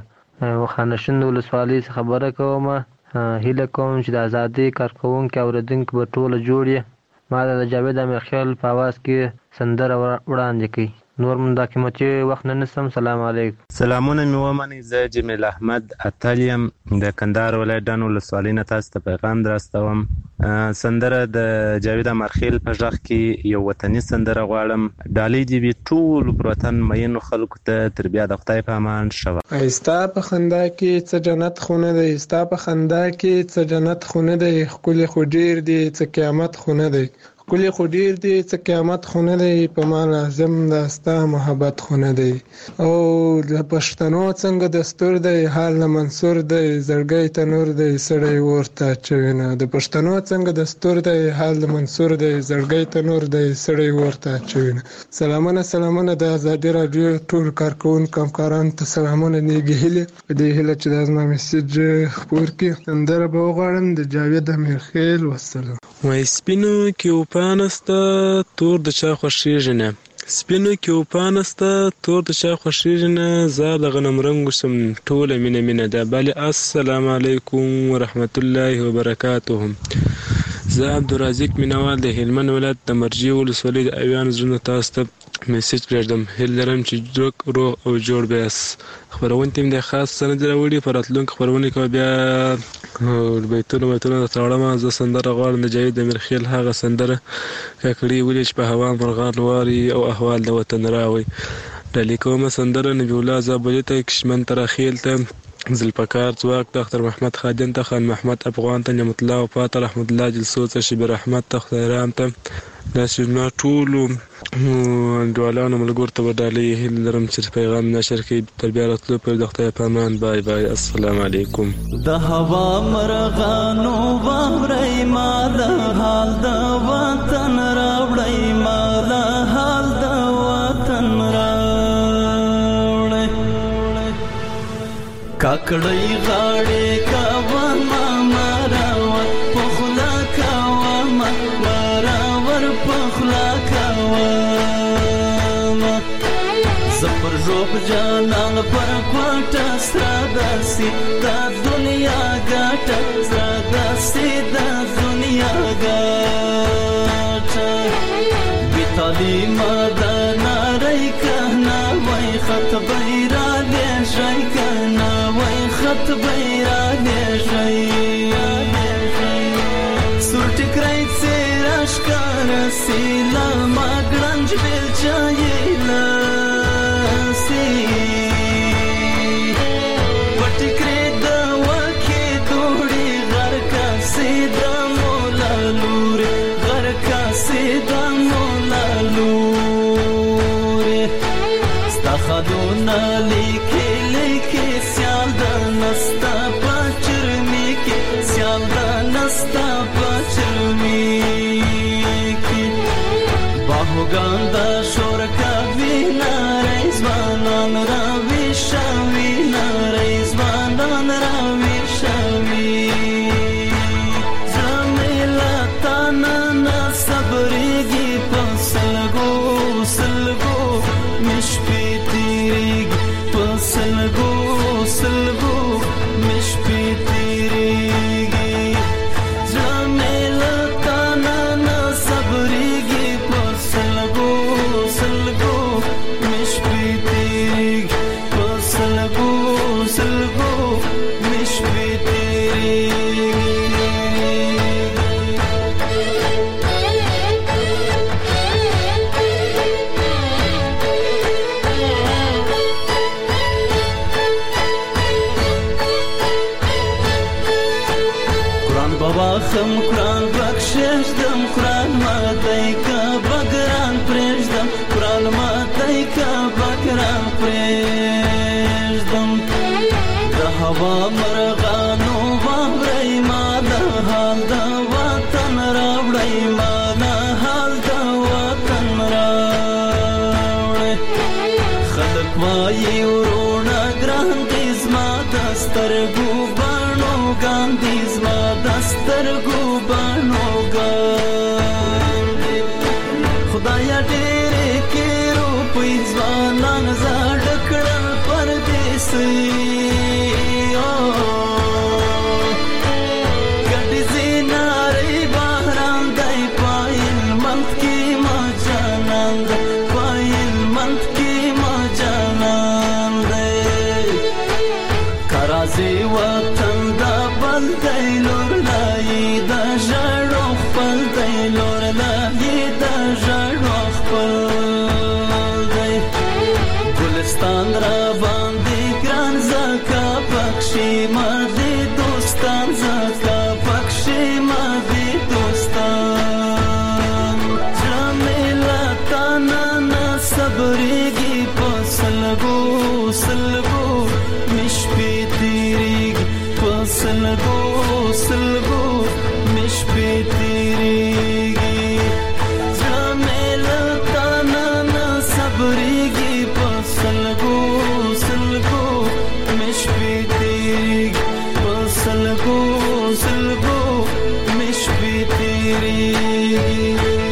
خانشین ولسوالۍ څخه خبره کوم. هیله کوم چې د ازادۍ کارکوونکي اورېدونکي به ټوله جوړ یې. ما د جاوید امیر خیل په اواز کې سندره وړاندې کړي. نور من دا قیمتي وخت نه نسم. سلام علیکم. سلامونه مې ومنئ. زه جمیل احمد اتل یم، د کندهار ولایت ډان ولسوالۍ نه تاسو ته پیغام درستوم. سندره د جاوید امرخیل په غږ کې یو وطني سندره غواړم. ډالۍ دې وي ټول پر وطن مینو خلکو ته. تر بیا د خدای په امان. شوه ستا په خندا کې څه جنت خو نه دی، ستا په خندا کې څه جنت خو نه دی، ښکلې خو ډېر دی څه قیامت خو نه دی، ښکلې خو ډېر دی څه قیامت خو نه دی، په ما لازم دا ستا محبت خو نه دی. او د پښتنو څنګه دستور دی حال نه منصور دی، زړګی تنور دی سړی ورته چوینه. د پښتنو څنګه دستور دی حال نه منصور دی، زړګی تنور دی سړی ورته چوینه. سلامونه سلامونه د ازادي راډیو ټول کارکوونکو همکارانو ته سلامونه، نیږي هیلې په دې هیله چې دا زما میسج خپور کړي. سندره به وغواړم د جاوید امیر خیل. والسلام. وایي سپینو کې پانسته تور د چا خوښیږي نه، سپینو کې پانسته تور د چا خوښیږي نه، زه د غنم رنګ شم ټوله مینه مینه ده. بله السلام علیکم ورحمت الله وبرکاته. زه عبدالرزاق مینوال د هلمند ولایت د مرجې ولسوالۍ د اویان زړونه تاسو ته میسج پرېږدم. هیله لرم چې روغ او جوړ به یاست. خپرونې ته مې د خاص سند راوړي، په راتلونکو خپرونې کې بیا بیتونه درته وړم. زه سندره غواړم د جاوید امیرخیل، هغه سندره کاکړي ولې چې په هوا مرغان واري او احوال د وطن راوي. ډالۍ کومه سندره نبی الله زابلي ته، کشمن تراخیل ته، ذوالفقار ځواک ته، اختر محمد خادم ته، خان محمد افغان ته، نعمت الله وفا ته، رحمت الله جلسو ته، شبیر احمد ته، خدای رام ته، داسې زما ټولو انډیوالانو ملګرو ته به ډالۍ هیله لرم چې پیغام نشر کړي. تر بیا راتلو پورې د خدای په امان. بای بای. السلام علیکم. د هوا مرغانو واورئ ما د حال د وطن راوړئ، ما د حال د وطن راوړئ. کاکړۍ غاړې کوه ما مراور پخلا کوه ما مراور پخلا کوه زپر روح جانان پر کوټه سره داسي دا دنیا ګټه سره داسي دا دنیا ګټه بي تعلیم دا ناري کنا وای خط بیرا لشي کنا وای خط بیرا لشي سور ټکرای سراش کار سیلا ماګرنج بل چایلا خدونا لیکي لیکي سیال د نستا پچرمی کې سیال د نستا پچرمی کې باهوګان د شور کا وینا رضوانان را وشوي نا رضوانان را وشوي زمیلا تانا صبرېږي پسلګو سلګو مشپي سلګو سلګو مش پی تیریږي زمیلا تانا نا صبرېږي په سلګو سلګو مش پی تیریږي په سلګو سلګو مش پی تیریږي خم قرآن بخششدم قرآن ماتای کا بگران پرشدم قرآن ماتای کا بگران پرشدم دا هوا مرغانو باورای ما دا حال دا وطن راوړی ما دا حال دا وطن راوړی خلق وایي ورونه ګران دي زما د سترګو باڼو ګاندي زما د سترګو باڼو ګاندي خدایا ډېرې کې روپۍ ځوانان زاړه کړل پردیسي ګډې زینارې باران دی پایل منت کې ما جانان دی پایل منت کې ما جانان دی کرازي وطن دا بل دی لور لای دا ژړو خپل دی لور لای دا ژړو خپل دی ګلستان را باندې ګران زکا پکشي ما دې دوستان زکا پکشي ما دې دوستان جمیلا تانا نا صبرېږي په سلګو سلګو مش پی تیریږي په سلګو سلګو مش پی تیریږي جمیلا تانا نا صبرېږي په سلګو سلګو مش پی تیریږي په سلګو سلګو مش پی تیریږي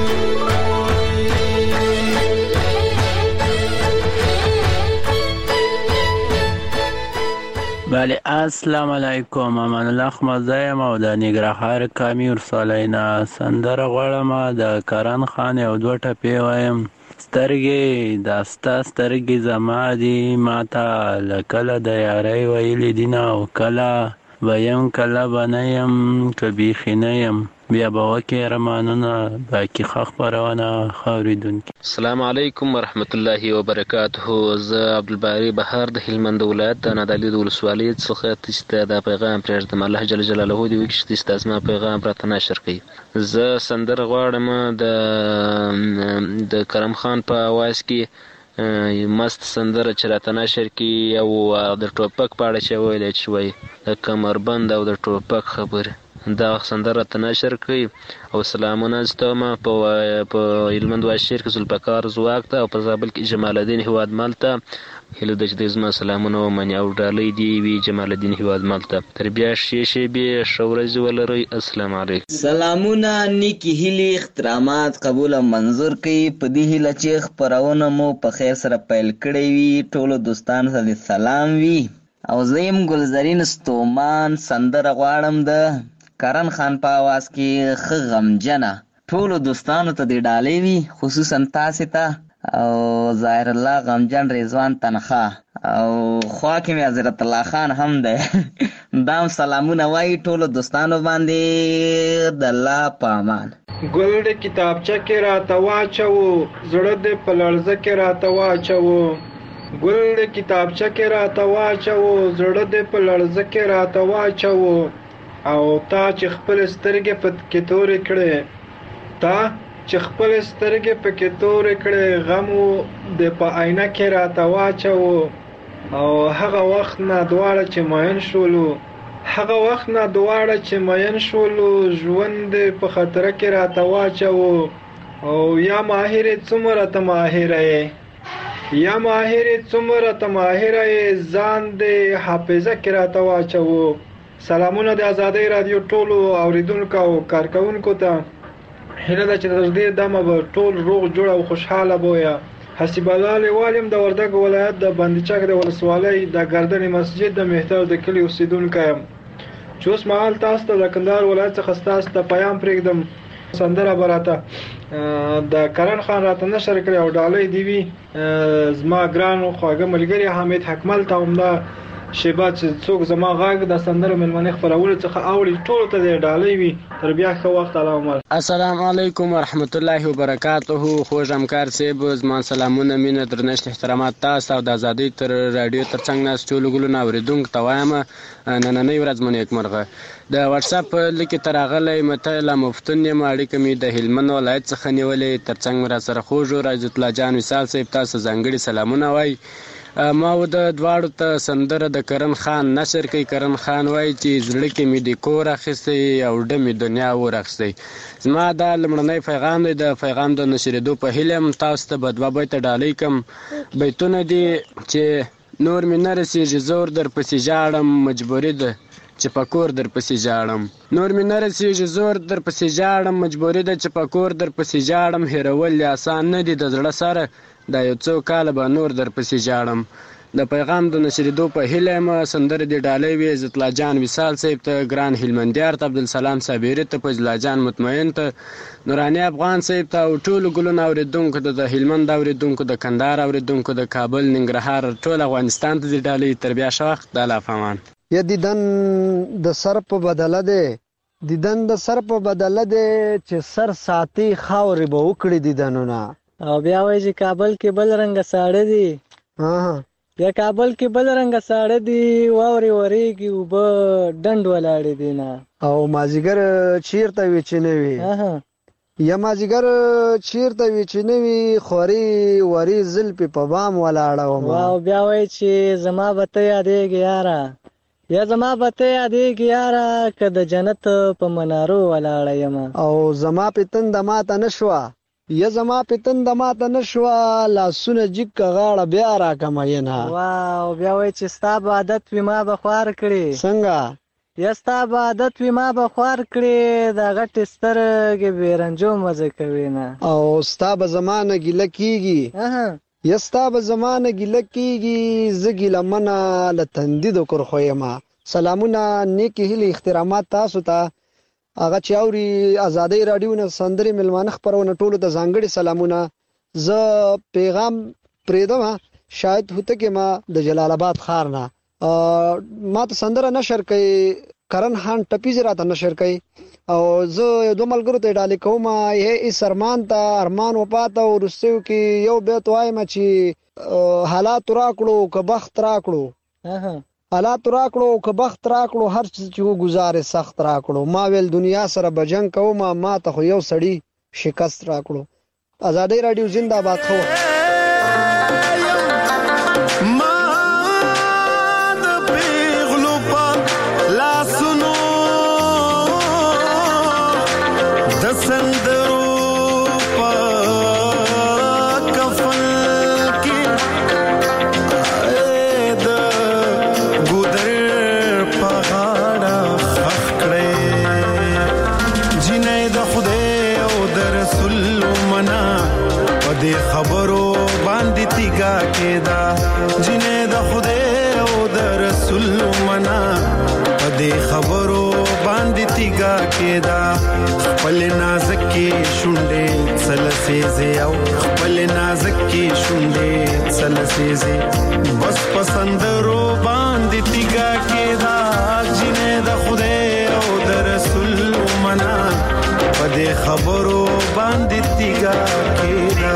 بله السلام علیکم امان الله احمد زایم او د نګرهار کامي ورسولای نه سندره غواړم د کرن خان او دوه ټپې وایم سترګې داستا سترګې زما دي ماته لکله د یارۍ ویلي دي نه او کله به یم کله به نه یم که بیخي نه یم بیا به وکې رمانونه باقي ښه خپرونه ښه اورېدونکي السلام علیکم ورحمت الله وبرکاته زه عبدالباري بهار د هلمند ولایت د نادعلي د ولسوالۍ څخه تاسو ته دا پیغام پرېږدم الله جل جلاله دې وکړي چې تاسو ته زما پیغام راته نشر کړي زه سندره غواړم د کرم خان په اواز کې مست سندره چې راته نشر کړي او د ټوپک په اړه چې ویلی چې وایي د کمربند او د ټوپک خبرې دا سندره ته نشر کړئ او سلامونه ستومه په هلمند واشیر کې ذوالفقار ځواک ته او په زابل کې جمال الدین هیوادمل ته هیله ده چې د زما سلامونه ومني او ډالۍ دې وي جمال الدین هیوادمل ته. تر بیا ښې شېبې ښه ورځې ولرئ. السلام علیکم. سلامونه، نیکې هیلې، احترامات قبول او منظور کړئ. په دې هیله چې خپرونه مو په خیر سره پیل کړې وي. ټولو دوستانو ته دې سلام وي او زه یم ګلزرین ستومان. سندره غواړم د کرن خان په آواز کې ښه غمجنه. ټولو دوستانو ته دې ډالۍ وي، خصوصا تاسې ته او ظاهر الله غمجن رضوان تنخوا او خوا کې مې حضرت الله خان هم دی دام سلامونه وایي ټولو دوستانو باندې. د الله په امان. ګل د کتابچه کې راته واچوو، زړه دې په لړزه کې راته واچوو. ګل د کتابچه کې راته واچوو، زړه دې په لړزه کې راته واچوو. او تا چې خپل سترګې پکې تورې کړې، تا چې خپل سترګې پکې تورې کړې، غم دې په آینه کې راته واچوو. او هغه وخت نه دواړه چې مین شولو، هغه وخت نه دواړه چې مین شولو، ژوند دې په خطره کې راته واچوو. او یا ماهرې څومره ته ماهره یې، یا ماهرې څومره ته ماهره یې، ځان دې حافظه کې راته واچوو. سلامونه د آزادۍ رادیو ټولو اوریدونکو او کارکونکو ته. هیله ده چې تر دې دمه به ټول روغ جوړ او خوشحاله بویه. حسیب الله لیوال یم د وردګ ولایت د بندچک د ولسوالۍ د ګردنې مسجد د مهتر د کلي اوسیدونکی یم چې اوس مهال تاسو ته د کندهار ولایت څخه ستاسو ته پیام پرېږدم. سندره به راته د کرن خان راته نشر کړی او ډالۍ دې وي زما ګران خواږه ملګري حامد حکمل ته همدا شیبه چې څوک زما غږ د سندرو مېلمنې خپرولو څخه اوري ټولو ته دې ډالۍ وي. تر بیا ښه وخت. الله عمر. السلام علیکم ورحمت الله وبرکاته. خوږ همکار صاحب زما سلامونه، مینه، درنښت، احترامات تاسو او د ازادۍ تر راډیو تر څنګ ناست ټولو ګلونه اورېدونکو ته وایم نننۍ ورځ مو نیکمرغه. د واتساپ لیکې ته راغلی متله مفتون یم، اړیکه مې د هلمند ولایت څخه نیولې. تر څنګ مې راسره خوږ عزت الله جان وصال صاحب تاسو ځانګړي سلامونه وایي. ما و د دواړو ته سندره د کرن خان نشر کوي. کرن خان وایي چې زړه کې مې د کور اخیستی او ډه مې دنیا ور اخیستی. زما دا لومړنی پیغام دی. د پیغام د نشرېدو په هیله یم تاسو ته به دوه بیته ډالۍ کړم. بیتونه دي چې نور مې نه رسېږي زور در پسې ژاړم، مجبوري ده چې په کور در پسې ژاړم. نور مې نه رسېږي زور در پسې ژاړم، مجبوري ده چې په کور در پسې ژاړم. هېرول یې اسان نه دي د زړه سره، دا یو څو کاله به نور در پسې ژاړم. د پیغام د نشرېدو په هیله یم سندرې دې ډالۍ وي عزت الله جان وصال صاحب ته، ګران هلمندیار ته، عبدالسلام صابري ته، فضل الله جان مطمئن ته، نوراني افغان صاحب ته او ټولو ګلونو اورېدونکو ته، د هلمند اورېدونکو، د کندهار اورېدونکو، د کابل، ننګرهار، ټول افغانستان ته دې ډالۍ. تر بیا ښه وخت. د الله په امان. یا دیدن د سر په بدله دی، دیدن د سر په بدله دی چې سر ساتي خاورې به وکړي دیدنونه. او بیا وایي چې کابل کې بل رنګه ساړه دي، بیا کابل کې بل رنګه ساړه دي، واورې ورېږي اوبه ډنډ ولاړې دي نه. او مازدیګر چیرته وي چې نه وي، یا مازدیګر چیرته وي چې نه وي، خوري وري زلفې په بام ولاړه ومه. او بیا وایي چې زما به ته یادېږي یاره، یا زما به ته یادېږي یاره که د جنت په منارو ولاړه یمه. او زما پتنده ماته نه شوه، یا زما پتنده ماته نه شوه، لاسونه جګ که غاړه بیا راکه مینه. واو بیا وایي چې ستا به عادت وي ما به خوار کړي. څنګه؟ یا ستا به عادت وي ما به خوار کړي، دا غټې سترګې بېرنجو مزه کوي نه. او ستا به زما نه ګیله کېږي، یا ستا به زما نه ګیله کېږي، زه ګیلمنه له تندي د کرښو یمه. سلامونه، نیکې هیلې، احترامات تاسو ته. هغه چې اوري ازادۍ راډیو نه سندرې مېلمانه خپرونه ټولو ته ځانګړي سلامونه. زه پیغام پرېږدم شاید هوتک یم د جلال آباد ښار نه. ما ته سندره نشر کوي کرن خان ټپیز راته نشر کوي او زه یو دوه ملګرو ته ډالۍ کوم. ایس ارمان ته ارمان وپاته وروستیو کې یو بیت وایم چې حالات راکړو که بخت راکړو، حالات راکړو که بخت راکړو، هر څه چې وګزارې سخت راکړو. ما ویل دنیا سره به جنګ کوم، ما ته خو یو سړي شکست راکړو. ازادۍ راډیو زنده باد. خو سندرو په کفن کې د ګودر په غاړه خخ کړې جنې د خدای او د رسول منا په دې خبرو باندې تیګه کېدا جنې د خدای او د رسول منا په دې خبرو باندې تیګه کېدا خپل نازک کې شونډې سلسېزه او خپل نازک کې شونډې سلسېزه بس پسندرو باندې تیګه کېدا جنې د خدای او د رسول منا په دې خبرو باندې تیګه کېدا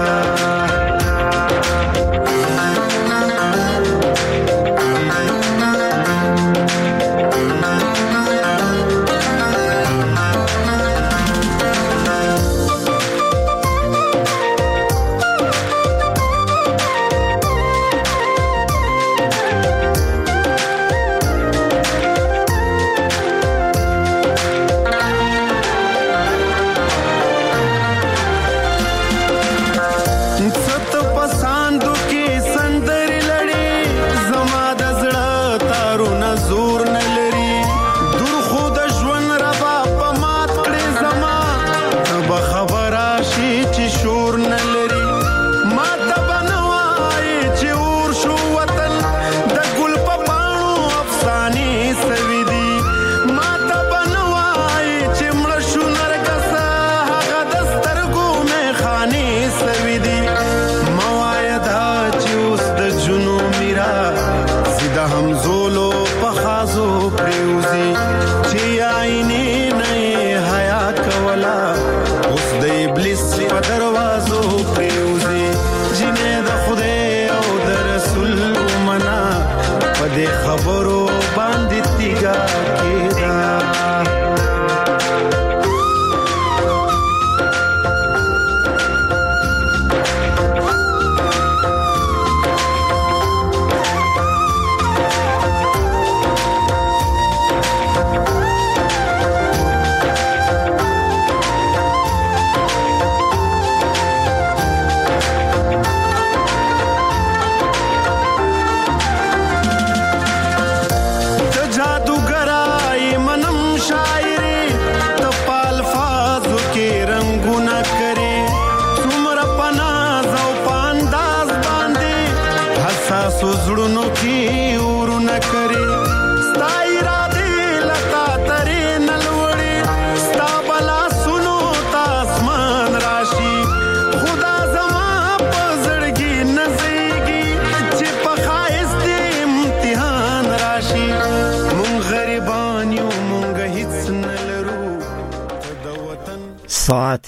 ساعت